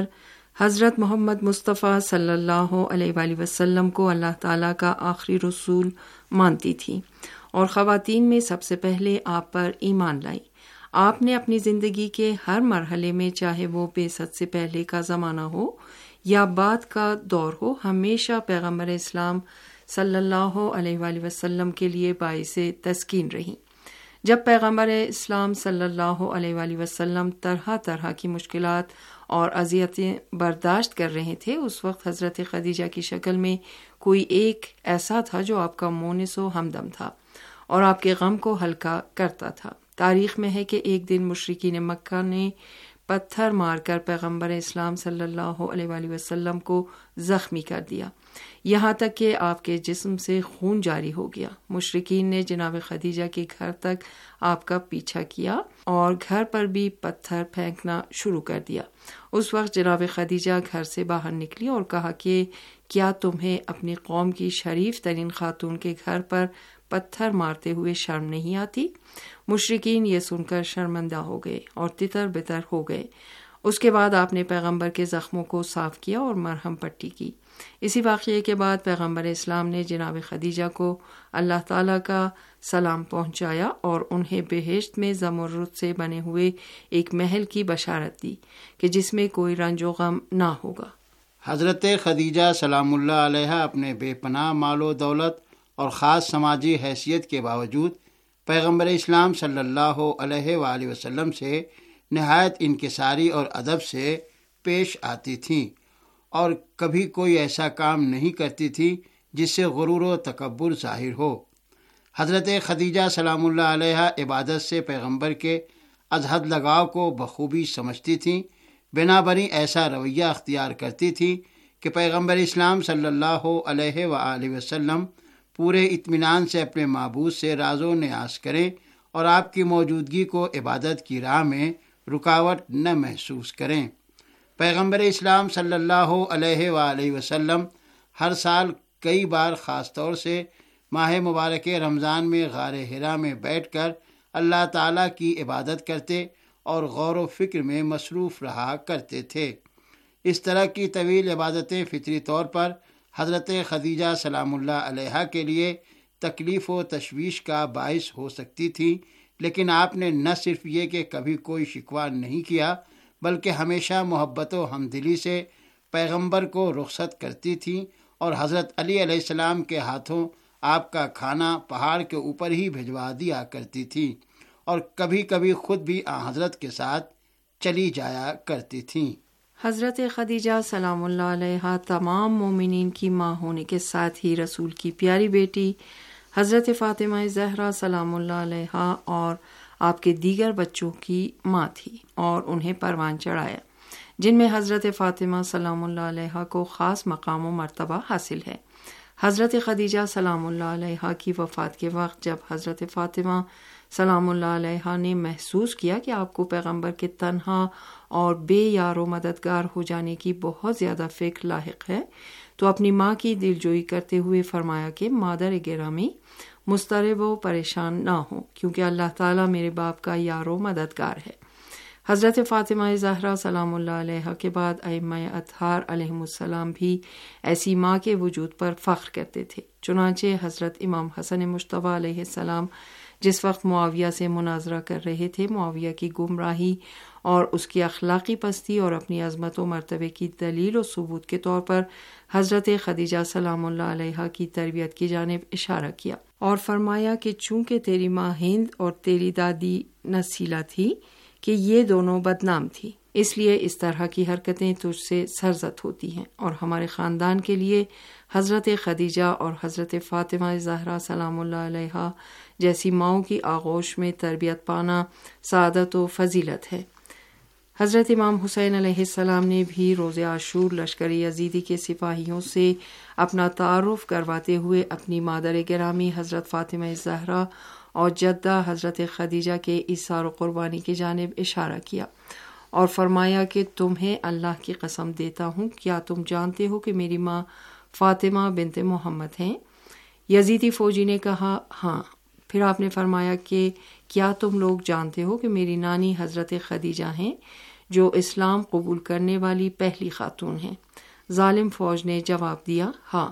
حضرت محمد مصطفیٰ صلی اللہ علیہ وآلہ وسلم کو اللہ تعالیٰ کا آخری رسول مانتی تھی اور خواتین میں سب سے پہلے آپ پر ایمان لائی۔ آپ نے اپنی زندگی کے ہر مرحلے میں، چاہے وہ بعثت سے پہلے کا زمانہ ہو یا بعد کا دور ہو، ہمیشہ پیغمبر اسلام صلی اللہ علیہ وآلہ وسلم کے لیے باعث تسکین رہی۔ جب پیغمبر اسلام صلی اللہ علیہ وآلہ وسلم طرح طرح کی مشکلات اور اذیتیں برداشت کر رہے تھے، اس وقت حضرت خدیجہ کی شکل میں کوئی ایک ایسا تھا جو آپ کا مونس و ہمدم تھا اور آپ کے غم کو ہلکا کرتا تھا۔ تاریخ میں ہے کہ ایک دن مشرکین مکہ نے پتھر مار کر پیغمبر اسلام صلی اللہ علیہ وآلہ وسلم کو زخمی کر دیا، یہاں تک کہ آپ کے جسم سے خون جاری ہو گیا۔ مشرکین نے جناب خدیجہ کے گھر تک آپ کا پیچھا کیا اور گھر پر بھی پتھر پھینکنا شروع کر دیا۔ اس وقت جناب خدیجہ گھر سے باہر نکلی اور کہا کہ کیا تمہیں اپنی قوم کی شریف ترین خاتون کے گھر پر پتھر مارتے ہوئے شرم نہیں آتی؟ مشرکین یہ سن کر شرمندہ ہو گئے اور تتر بتر ہو گئے۔ اس کے بعد آپ نے پیغمبر کے زخموں کو صاف کیا اور مرہم پٹی کی۔ اسی واقعے کے بعد پیغمبر اسلام نے جناب خدیجہ کو اللہ تعالیٰ کا سلام پہنچایا اور انہیں بہشت میں زمرد سے بنے ہوئے ایک محل کی بشارت دی کہ جس میں کوئی رنج و غم نہ ہوگا۔ حضرت خدیجہ سلام اللہ علیہ اپنے بے پناہ مال و دولت اور خاص سماجی حیثیت کے باوجود پیغمبر اسلام صلی اللہ علیہ وآلہ وسلم سے نہایت انکساری اور ادب سے پیش آتی تھیں اور کبھی کوئی ایسا کام نہیں کرتی تھی جس سے غرور و تکبر ظاہر ہو۔ حضرت خدیجہ سلام اللہ علیہ عبادت سے پیغمبر کے از حد لگاؤ کو بخوبی سمجھتی تھیں، بنا بری ایسا رویہ اختیار کرتی تھی کہ پیغمبر اسلام صلی اللہ علیہ وآلہ وسلم پورے اطمینان سے اپنے معبود سے راز و نیاز کریں اور آپ کی موجودگی کو عبادت کی راہ میں رکاوٹ نہ محسوس کریں۔ پیغمبر اسلام صلی اللہ علیہ وآلہ وسلم ہر سال کئی بار خاص طور سے ماہ مبارک رمضان میں غار حرا میں بیٹھ کر اللہ تعالیٰ کی عبادت کرتے اور غور و فکر میں مصروف رہا کرتے تھے۔ اس طرح کی طویل عبادتیں فطری طور پر حضرت خدیجہ سلام اللہ علیہ کے لیے تکلیف و تشویش کا باعث ہو سکتی تھی، لیکن آپ نے نہ صرف یہ کہ کبھی کوئی شکوہ نہیں کیا بلکہ ہمیشہ محبت و ہمدلی سے پیغمبر کو رخصت کرتی تھیں اور حضرت علی علیہ السلام کے ہاتھوں آپ کا کھانا پہاڑ کے اوپر ہی بھجوا دیا کرتی تھیں اور کبھی کبھی خود بھی آن حضرت کے ساتھ چلی جایا کرتی تھیں۔ حضرت خدیجہ سلام اللہ علیہ تمام مومنین کی ماں ہونے کے ساتھ ہی رسول کی پیاری بیٹی حضرت فاطمہ زہرا سلام اللہ علیہ اور آپ کے دیگر بچوں کی ماں تھی اور انہیں پروان چڑھایا، جن میں حضرت فاطمہ سلام اللہ علیہ کو خاص مقام و مرتبہ حاصل ہے۔ حضرت خدیجہ سلام اللہ علیہ کی وفات کے وقت جب حضرت فاطمہ سلام اللہ علیہ نے محسوس کیا کہ آپ کو پیغمبر کے تنہا اور بے یار و مددگار ہو جانے کی بہت زیادہ فکر لاحق ہے، تو اپنی ماں کی دلجوئی کرتے ہوئے فرمایا کہ مادر گرامی مضطرب و پریشان نہ ہو، کیونکہ اللہ تعالیٰ میرے باپ کا یار و مددگار ہے۔ حضرت فاطمہ زہرا سلام اللہ علیہ کے بعد ائمہ اطہار علیہم السلام بھی ایسی ماں کے وجود پر فخر کرتے تھے۔ چنانچہ حضرت امام حسن مجتبی علیہ السلام جس وقت معاویہ سے مناظرہ کر رہے تھے، معاویہ کی گمراہی اور اس کی اخلاقی پستی اور اپنی عظمت و مرتبے کی دلیل و ثبوت کے طور پر حضرت خدیجہ سلام اللہ علیہ کی تربیت کی جانب اشارہ کیا اور فرمایا کہ چونکہ تیری ماں ہند اور تیری دادی نسیلہ تھی کہ یہ دونوں بدنام تھی، اس لیے اس طرح کی حرکتیں تجھ سے سرزد ہوتی ہیں، اور ہمارے خاندان کے لیے حضرت خدیجہ اور حضرت فاطمہ زہرا سلام اللہ علیہ جیسی ماؤں کی آغوش میں تربیت پانا سعادت و فضیلت ہے۔ حضرت امام حسین علیہ السلام نے بھی روز عاشور لشکر یزیدی کے سپاہیوں سے اپنا تعارف کرواتے ہوئے اپنی مادر گرامی حضرت فاطمہ زہرا اور جدہ حضرت خدیجہ کے ایثار و قربانی کی جانب اشارہ کیا اور فرمایا کہ تمہیں اللہ کی قسم دیتا ہوں، کیا تم جانتے ہو کہ میری ماں فاطمہ بنت محمد ہیں؟ یزیدی فوجی نے کہا ہاں۔ پھر آپ نے فرمایا کہ کیا تم لوگ جانتے ہو کہ میری نانی حضرت خدیجہ ہیں جو اسلام قبول کرنے والی پہلی خاتون ہیں۔ ظالم فوج نے جواب دیا ہاں۔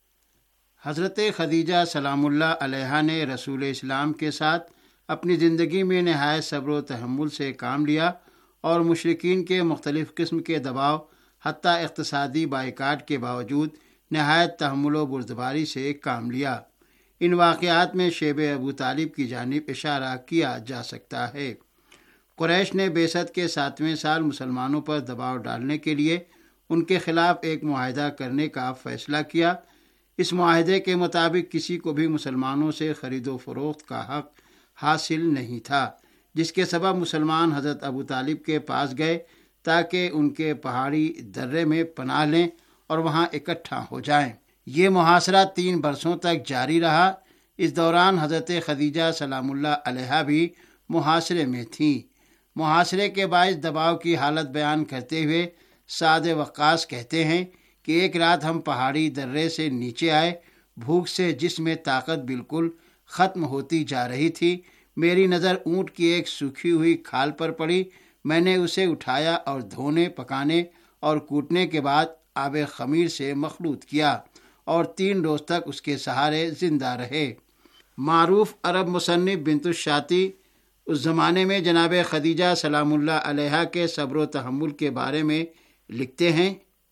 حضرت خدیجہ سلام اللہ علیہا نے رسول اسلام کے ساتھ اپنی زندگی میں نہایت صبر و تحمل سے کام لیا اور مشرکین کے مختلف قسم کے دباؤ حتیٰ اقتصادی بائیکاٹ کے باوجود نہایت تحمل و بردباری سے کام لیا۔ ان واقعات میں شیب ابو طالب کی جانب اشارہ کیا جا سکتا ہے۔ قریش نے بعثت کے ساتویں سال مسلمانوں پر دباؤ ڈالنے کے لیے ان کے خلاف ایک معاہدہ کرنے کا فیصلہ کیا۔ اس معاہدے کے مطابق کسی کو بھی مسلمانوں سے خرید و فروخت کا حق حاصل نہیں تھا، جس کے سبب مسلمان حضرت ابو طالب کے پاس گئے تاکہ ان کے پہاڑی درے میں پناہ لیں اور وہاں اکٹھا ہو جائیں۔ یہ محاصرہ تین برسوں تک جاری رہا۔ اس دوران حضرت خدیجہ سلام اللہ علیہا بھی محاصرے میں تھیں۔ محاصرے کے باعث دباؤ کی حالت بیان کرتے ہوئے سعد وقاص کہتے ہیں کہ ایک رات ہم پہاڑی درے سے نیچے آئے، بھوک سے جسم میں طاقت بالکل ختم ہوتی جا رہی تھی۔ میری نظر اونٹ کی ایک سوکھی ہوئی کھال پر پڑی۔ میں نے اسے اٹھایا اور دھونے، پکانے اور کوٹنے کے بعد آب خمیر سے مخلوط کیا اور تین روز تک اس کے سہارے زندہ رہے۔ معروف عرب مصنف بنت الشاطی اس زمانے میں جناب خدیجہ سلام اللہ علیہا کے صبر و تحمل کے بارے میں لکھتے ہیں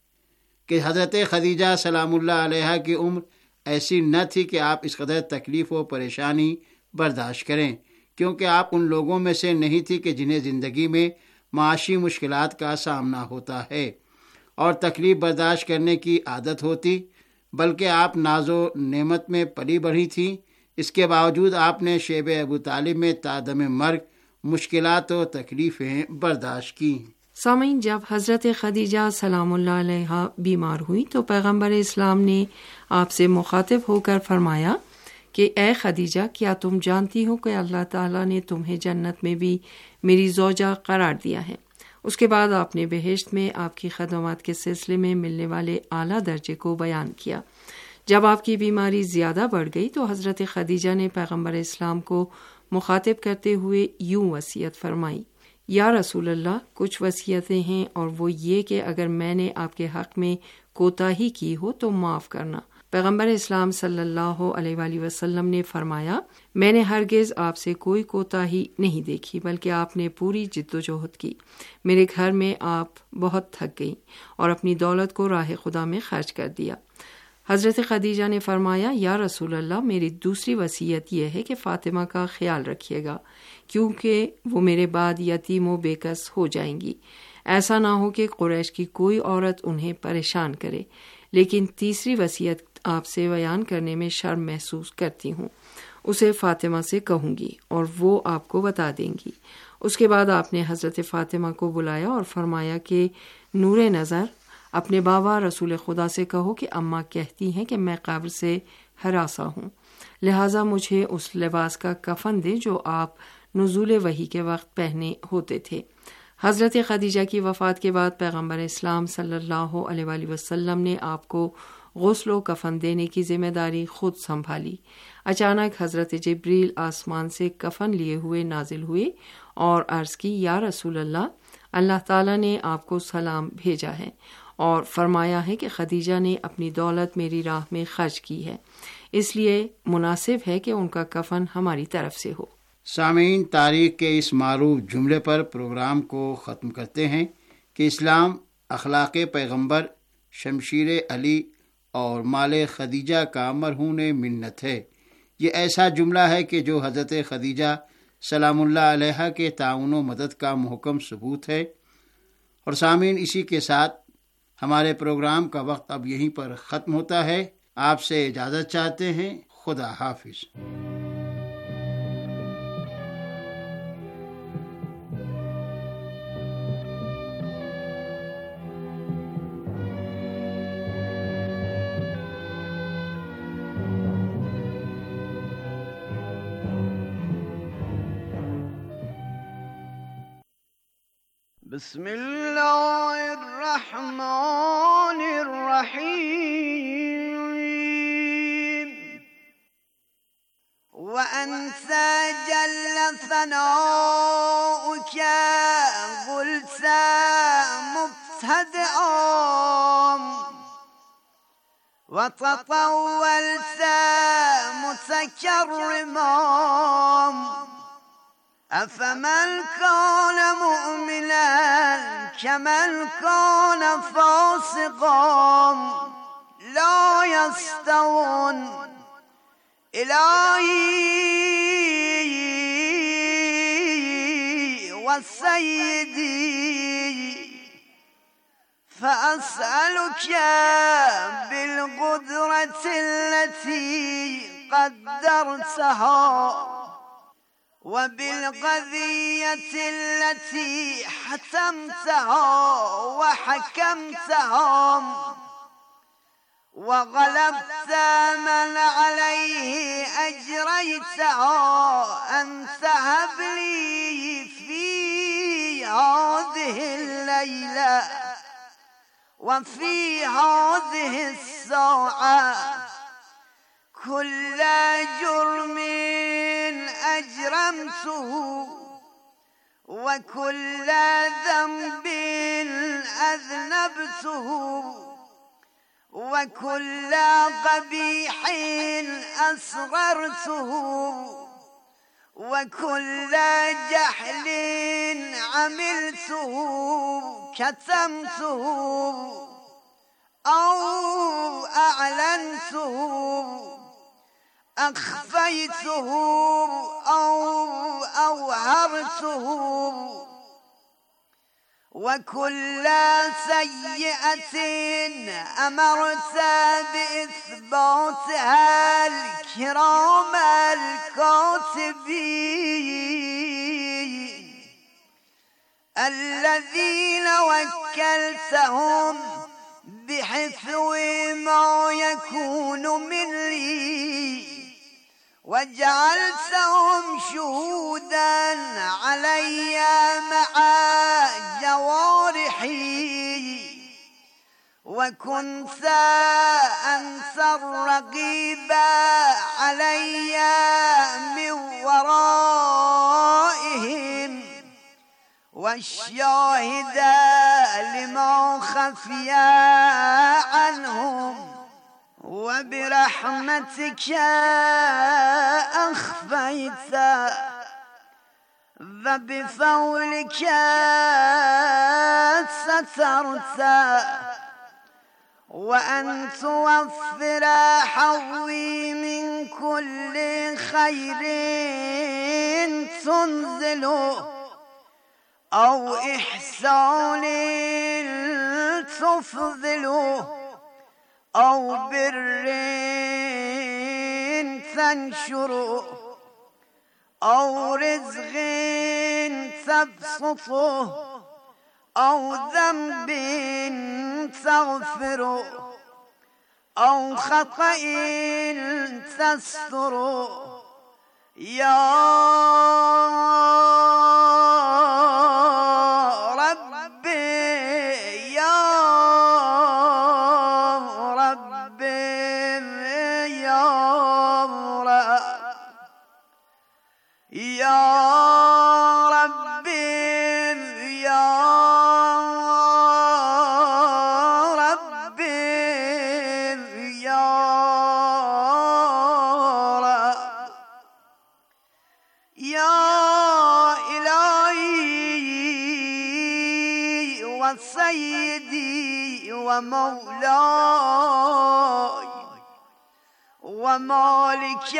کہ حضرت خدیجہ سلام اللہ علیہا کی عمر ایسی نہ تھی کہ آپ اس قدر تکلیف و پریشانی برداشت کریں، کیونکہ آپ ان لوگوں میں سے نہیں تھی کہ جنہیں زندگی میں معاشی مشکلات کا سامنا ہوتا ہے اور تکلیف برداشت کرنے کی عادت ہوتی، بلکہ آپ ناز و نعمت میں پلی بڑھی تھیں۔ اس کے باوجود آپ نے شیب ابو طالب میں تا دم مرگ مشکلات و تکلیفیں برداشت کی۔ سامعین، جب حضرت خدیجہ سلام اللہ علیہا بیمار ہوئی تو پیغمبر اسلام نے آپ سے مخاطب ہو کر فرمایا کہ اے خدیجہ، کیا تم جانتی ہو کہ اللہ تعالیٰ نے تمہیں جنت میں بھی میری زوجہ قرار دیا ہے؟ اس کے بعد آپ نے بہشت میں آپ کی خدمات کے سلسلے میں ملنے والے اعلیٰ درجے کو بیان کیا۔ جب آپ کی بیماری زیادہ بڑھ گئی تو حضرت خدیجہ نے پیغمبر اسلام کو مخاطب کرتے ہوئے یوں وصیت فرمائی: یا رسول اللہ، کچھ وصیتیں ہیں اور وہ یہ کہ اگر میں نے آپ کے حق میں کوتاہی کی ہو تو معاف کرنا۔ پیغمبر اسلام صلی اللہ علیہ وآلہ وسلم نے فرمایا، میں نے ہرگز آپ سے کوئی کوتاہی نہیں دیکھی، بلکہ آپ نے پوری جد و جہد کی۔ میرے گھر میں آپ بہت تھک گئیں اور اپنی دولت کو راہ خدا میں خرچ کر دیا۔ حضرت خدیجہ نے فرمایا، یا رسول اللہ، میری دوسری وصیت یہ ہے کہ فاطمہ کا خیال رکھیے گا، کیونکہ وہ میرے بعد یتیم و بے کس ہو جائیں گی۔ ایسا نہ ہو کہ قریش کی کوئی عورت انہیں پریشان کرے۔ لیکن تیسری وصیت آپ سے بیان کرنے میں شرم محسوس کرتی ہوں، اسے فاطمہ سے کہوں گی اور وہ آپ کو بتا دیں گی۔ اس کے بعد آپ نے حضرت فاطمہ کو بلایا اور فرمایا کہ نور نظر، اپنے بابا رسول خدا سے کہو کہ اماں کہتی ہیں کہ میں قبر سے ہراساں ہوں، لہٰذا مجھے اس لباس کا کفن دے جو آپ نزول وحی کے وقت پہنے ہوتے تھے۔ حضرت خدیجہ کی وفات کے بعد پیغمبر اسلام صلی اللہ علیہ وآلہ وسلم نے آپ کو غسل و کفن دینے کی ذمہ داری خود سنبھالی۔ اچانک حضرت جبریل آسمان سے کفن لیے ہوئے نازل ہوئے اور عرض کی، یا رسول اللہ، اللہ تعالیٰ نے آپ کو سلام بھیجا ہے اور فرمایا ہے کہ خدیجہ نے اپنی دولت میری راہ میں خرچ کی ہے، اس لیے مناسب ہے کہ ان کا کفن ہماری طرف سے ہو۔ سامعین، تاریخ کے اس معروف جملے پر پروگرام کو ختم کرتے ہیں کہ اسلام اخلاق پیغمبر، شمشیر علی اور مال خدیجہ کا مرہون منت ہے۔ یہ ایسا جملہ ہے کہ جو حضرت خدیجہ سلام اللہ علیہا کے تعاون و مدد کا محکم ثبوت ہے۔ اور سامعین، اسی کے ساتھ ہمارے پروگرام کا وقت اب یہیں پر ختم ہوتا ہے۔ آپ سے اجازت چاہتے ہیں۔ خدا حافظ۔ بسم اللہ الرحمن الرحیم وأنسى جل ثناؤك قل مشهد عام وتطولت متكرما أفمن كان مؤمنا كمن كان فاسقا لا يستوون إلهي وسيدي فأسألك بالقدرة التي قدرتها وبالقضية التي حتمتها وحكمتها وغلبت من عليه أجريتها أن تهب لي في هذه الليلة وفي هذه الساعة كل جرم أجرمته وكل ذنب أذنبته وكل قبيح أصغرته وكل جهل عملته كتمته أو أعلنته أخفيته أو أوهرته وكل سيئة أمرت بإثباتها الكرام الكاتبين الذين وكلتهم بحفظ ما يكون مني وجعلتهم شهودا علي مع جوارحي وكنت أنت الرقيب علي من ورائهم والشاهد لما خفي عنهم وبرحمتك أخفيت وبفضلك سترت وأن توفر حظي من كل خير تنزله أو إحسان تفضله أو بر تنشره أو رزق تبسطه أو ذنب تغفره أو خطأ تستره يا سيدي ومولاي ومالك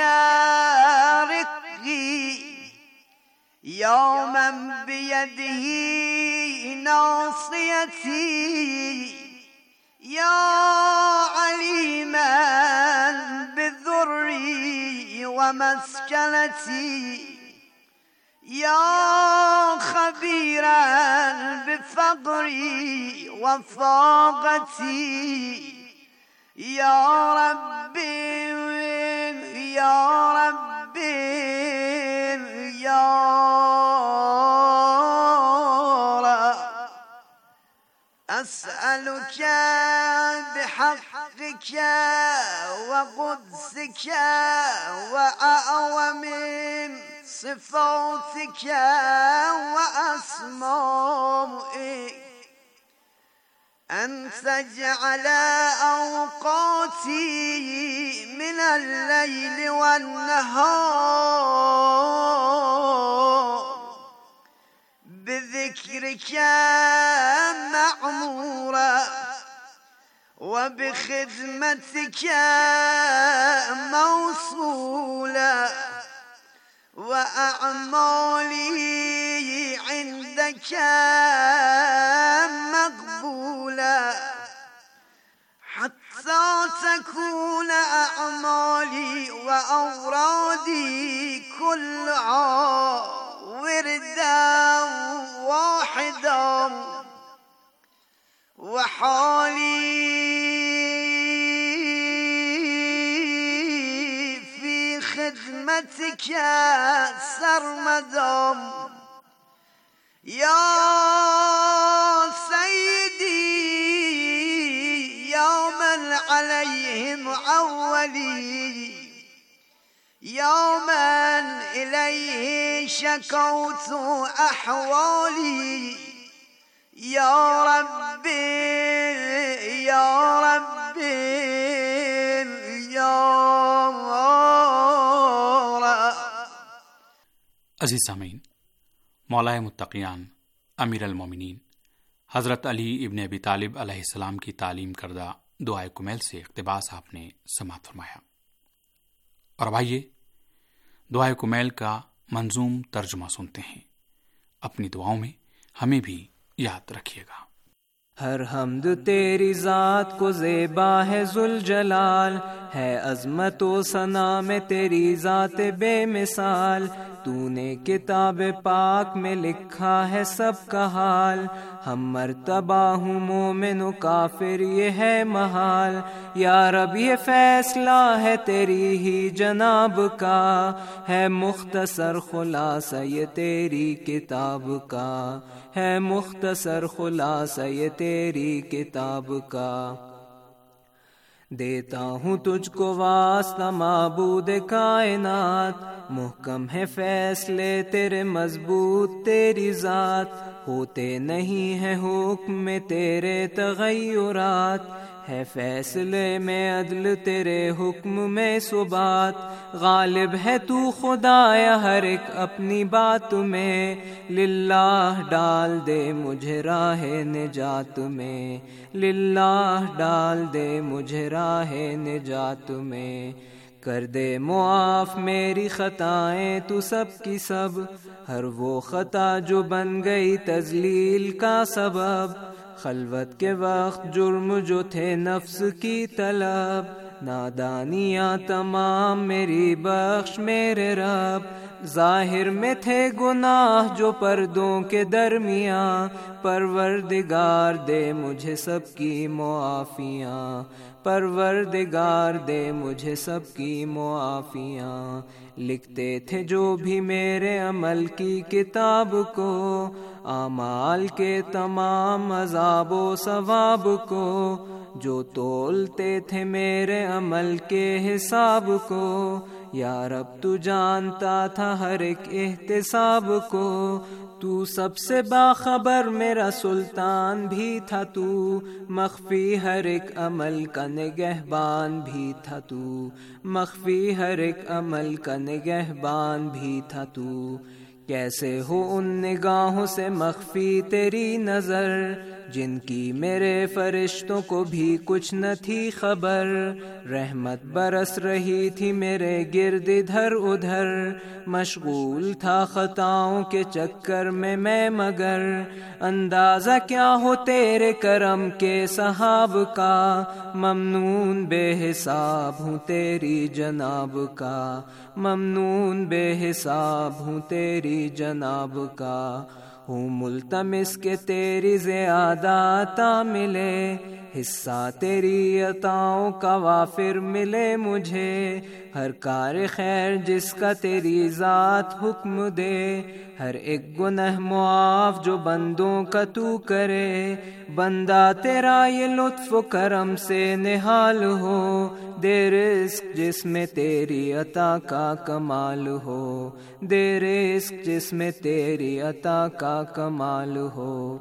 رقي يا من بيده ناصيتي يا عليما بذري ومسكنتي يا خبيرا بفقري وفاقتي يا ربي يا ربي يا رب أسألك بحقك وقدسك وأعظم صفاتك وأسمائك تجعل أوقاتي من الليل والنهار بذكرك معمورا وبخدمتك موصولا وأعمالي عندك مقبولا حتى تكون أعمالي وأورادي كلها وردا واحدا وحالي في خدمتك سرمدا يا سيدي يا من عليهم أولي يا من إليه شكوت أحوالي يا ربي يا ربي يا رب. عزیز سامعین، مولا متقیان امیر المومنین حضرت علی ابن ابی طالب علیہ السلام کی تعلیم کردہ دعائے کمیل سے اقتباس آپ نے سماعت فرمایا، اور اب آئیے دعائے کمیل کا منظوم ترجمہ سنتے ہیں. اپنی دعاؤں میں ہمیں بھی یاد رکھیے گا. ہر حمد تیری ذات کو زیبا ہے ذوالجلال، ہے عظمت و ثنا میں تیری ذات بے مثال. تو نے کتاب پاک میں لکھا ہے سب کا حال، ہم مرتبہ ہوں مومن و کافر یہ ہے محال. یا رب یہ فیصلہ ہے تیری ہی جناب کا، ہے مختصر خلاصہ یہ تیری کتاب کا، ہے مختصر خلاصہ یہ تیری کتاب کا. دیتا ہوں تجھ کو واسطہ معبود کائنات، محکم ہے فیصلے تیرے مضبوط تیری ذات. ہوتے نہیں ہیں حکم میں تیرے تغیرات، ہے فیصلے میں عدل تیرے حکم میں ثبات. غالب ہے تو خدایا ہر ایک اپنی بات میں، للہ ڈال دے مجھے راہ نجات میں، للہ ڈال دے مجھے راہ نجات میں. کر دے معاف میری خطائیں تو سب کی سب، ہر وہ خطا جو بن گئی تذلیل کا سبب. خلوت کے وقت جرم جو تھے نفس کی طلب، نادانیاں تمام میری بخش میرے رب. ظاہر میں تھے گناہ جو پردوں کے درمیاں، پروردگار دے مجھے سب کی معافیاں، پروردگار دے مجھے سب کی معافیاں. لکھتے تھے جو بھی میرے عمل کی کتاب کو، اعمال کے تمام عذاب و ثواب کو. جو تولتے تھے میرے عمل کے حساب کو، یا رب تو جانتا تھا ہر ایک احتساب کو. تو سب سے باخبر میرا سلطان بھی تھا، تو مخفی ہر ایک عمل کا نگہبان بھی تھا، تو مخفی ہر ایک عمل کا نگہبان بھی تھا. تو کیسے ہو ان نگاہوں سے مخفی تیری نظر، جن کی میرے فرشتوں کو بھی کچھ نہ تھی خبر. رحمت برس رہی تھی میرے گرد ادھر ادھر، مشغول تھا خطاؤں کے چکر میں میں مگر. اندازہ کیا ہو تیرے کرم کے سحاب کا، ممنون بے حساب ہوں تیری جناب کا، ممنون بے حساب ہوں تیری جناب کا. ہوں ملتمس کہ تیری زیادہ عطا ملے، حصہ تیری عطاؤں کا وافر ملے مجھے. ہر کار خیر جس کا تیری ذات حکم دے، ہر ایک گناہ معاف جو بندوں کا تو کرے. بندہ تیرا یہ لطف و کرم سے نہال ہو، دے رزق جس میں تیری عطا کا کمال ہو، دے رزق جس میں تیری عطا کا کمال ہو.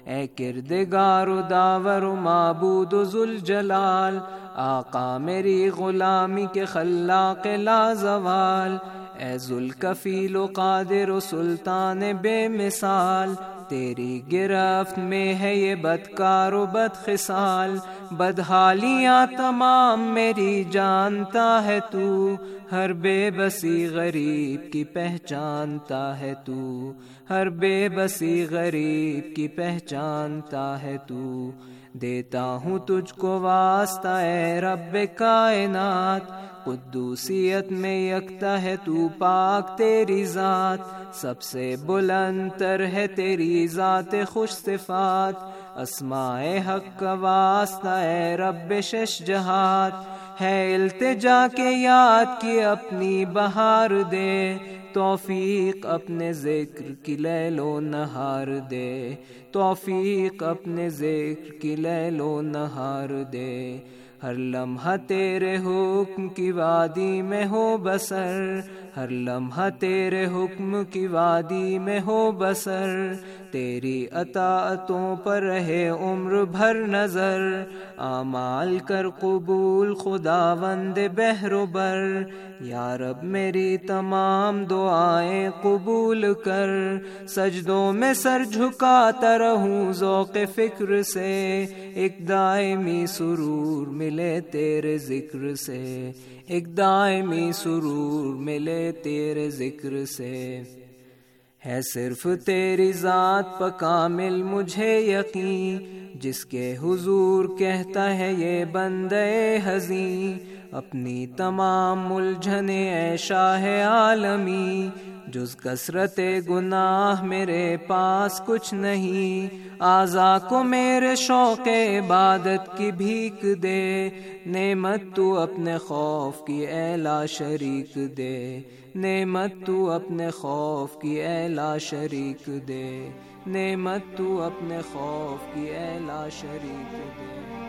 اے کردگار و داور و معبود و ذوالجلال، آقا میری غلامی کے خلاق لا زوال، اے ذوالکفیل و قادر و سلطان بے مثال، تیری گرفت میں ہے یہ بدکار و بد خصال، بدحالیاں تمام میری جانتا ہے تو، ہر بے بسی غریب کی پہچانتا ہے تو، ہر بے بسی غریب کی پہچانتا ہے تو، دیتا ہوں تجھ کو واسطہ اے رب کائنات، قدوسیت میں یکتا ہے تو پاک تیری ذات، سب سے بلند تر ہے تیری ذات خوش صفات، اسماء حق کا واسطہ اے رب شش جہات، ہے التجا کے یاد کی اپنی بہار دے، توفیق اپنے ذکر کی لیل و نہار دے، توفیق اپنے ذکر کی لیل و نہار دے، ہر لمحہ تیرے حکم کی وادی میں ہو بسر، ہر لمحہ تیرے حکم کی وادی میں ہو بسر، تیری اطاعتوں پر رہے عمر بھر نظر، اعمال کر قبول خداوند بحر و بر، یا رب میری تمام دعائیں قبول کر، سجدوں میں سر جھکاتا رہوں ذوق فکر سے، ایک دائمی سرور ملے تیرے ذکر سے، ایک دائمی سرور ملے تیرے ذکر سے، ہے صرف تیری ذات پہ کامل مجھے یقین، جس کے حضور کہتا ہے یہ بندے حزین، اپنی تمام الجھنے اے شاہ عالمی، جز کثرت گناہ میرے پاس کچھ نہیں، اعضاء کو میرے شوق عبادت کی بھیک دے، نعمت تو اپنے خوف کی اے لا شریک دے، نعمت تو اپنے خوف کی اے لا شریک دے، نعمت تو اپنے خوف کی اے لا شریک دے۔